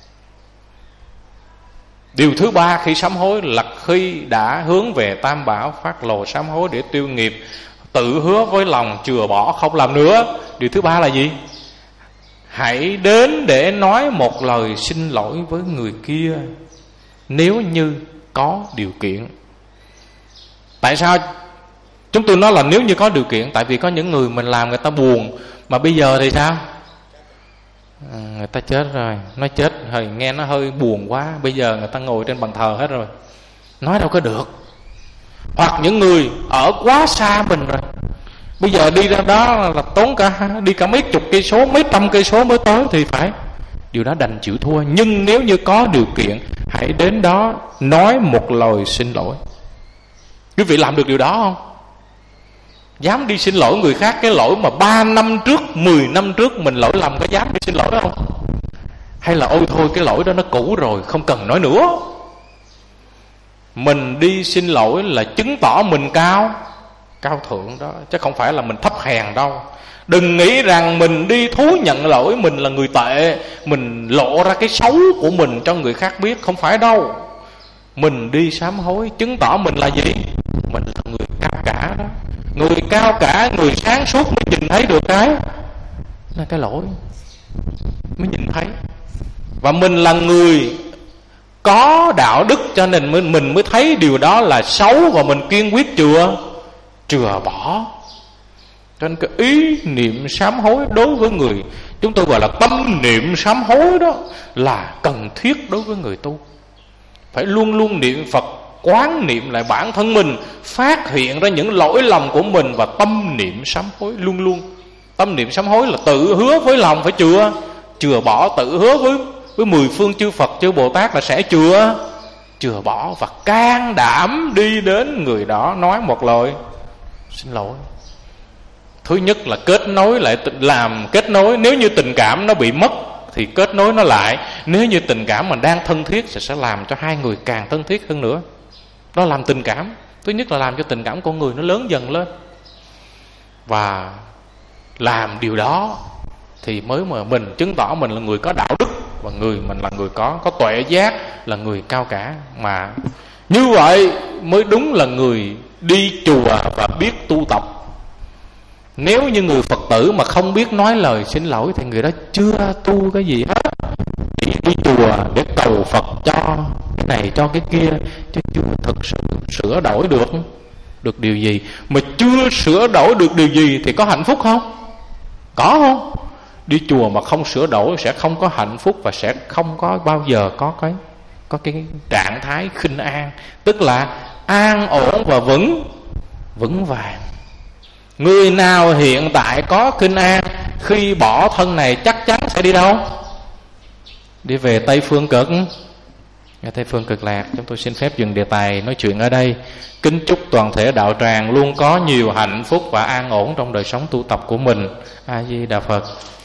Điều thứ ba khi sám hối là khi đã hướng về Tam Bảo, phát lồ sám hối để tiêu nghiệp, tự hứa với lòng chừa bỏ không làm nữa. Điều thứ ba là gì? Hãy đến để nói một lời xin lỗi với người kia nếu như có điều kiện. Tại sao chúng tôi nói là nếu như có điều kiện? Tại vì có những người mình làm người ta buồn, mà bây giờ thì sao? Người ta chết rồi, nói chết hơi nghe nó hơi buồn quá, bây giờ người ta ngồi trên bàn thờ hết rồi, nói đâu có được. Hoặc những người ở quá xa mình rồi, bây giờ đi ra đó là tốn đi cả mấy chục cây số, mấy trăm cây số mới tới, thì phải điều đó đành chịu thua. Nhưng nếu như có điều kiện, hãy đến đó nói một lời xin lỗi. Quý vị làm được điều đó không? Dám đi xin lỗi người khác cái lỗi mà 3 năm trước, 10 năm trước mình lỗi lầm, có dám đi xin lỗi đó không? Hay là ôi thôi cái lỗi đó nó cũ rồi, không cần nói nữa. Mình đi xin lỗi là chứng tỏ mình cao thượng đó, chứ không phải là mình thấp hèn đâu. Đừng nghĩ rằng mình đi thú nhận lỗi mình là người tệ, mình lộ ra cái xấu của mình cho người khác biết. Không phải đâu. Mình đi sám hối chứng tỏ mình là gì? Mình là người cao cả đó. Người cao cả, người sáng suốt mới nhìn thấy được cái lỗi, mới nhìn thấy. Và mình là người có đạo đức, cho nên mình mới thấy điều đó là xấu, và mình kiên quyết chừa bỏ. Cho nên cái ý niệm sám hối đối với người chúng tôi gọi là tâm niệm sám hối đó là cần thiết đối với người tu. Phải luôn luôn niệm Phật, quán niệm lại bản thân mình, phát hiện ra những lỗi lầm của mình và tâm niệm sám hối luôn luôn. Tâm niệm sám hối là tự hứa với lòng phải chừa bỏ, tự hứa với 10 phương chư Phật chư Bồ Tát là sẽ chừa bỏ, và can đảm đi đến người đó nói một lời xin lỗi. Thứ nhất là kết nối lại, làm kết nối. Nếu như tình cảm nó bị mất thì kết nối nó lại. Nếu như tình cảm mình đang thân thiết sẽ làm cho hai người càng thân thiết hơn nữa. Đó làm tình cảm. Thứ nhất là làm cho tình cảm con người nó lớn dần lên. Và làm điều đó thì mới mà mình chứng tỏ mình là người có đạo đức, và mình là người có tuệ giác, là người cao cả. Mà như vậy mới đúng là người đi chùa và biết tu tập. Nếu như người Phật tử mà không biết nói lời xin lỗi thì người đó chưa tu cái gì hết. Chỉ đi chùa để cầu Phật cho cái này cho cái kia, chứ chưa thực sự sửa đổi được điều gì. Mà chưa sửa đổi được điều gì thì có hạnh phúc không? Có không? Đi chùa mà không sửa đổi sẽ không có hạnh phúc, và sẽ không có bao giờ có cái trạng thái khinh an, tức là an ổn và vững vàng. Người nào hiện tại có khinh an, khi bỏ thân này chắc chắn sẽ đi đâu? Đi về Tây Phương Cực. Tây Phương Cực Lạc. Chúng tôi xin phép dừng đề tài nói chuyện ở đây. Kính chúc toàn thể đạo tràng luôn có nhiều hạnh phúc và an ổn trong đời sống tu tập của mình. A Di Đà Phật.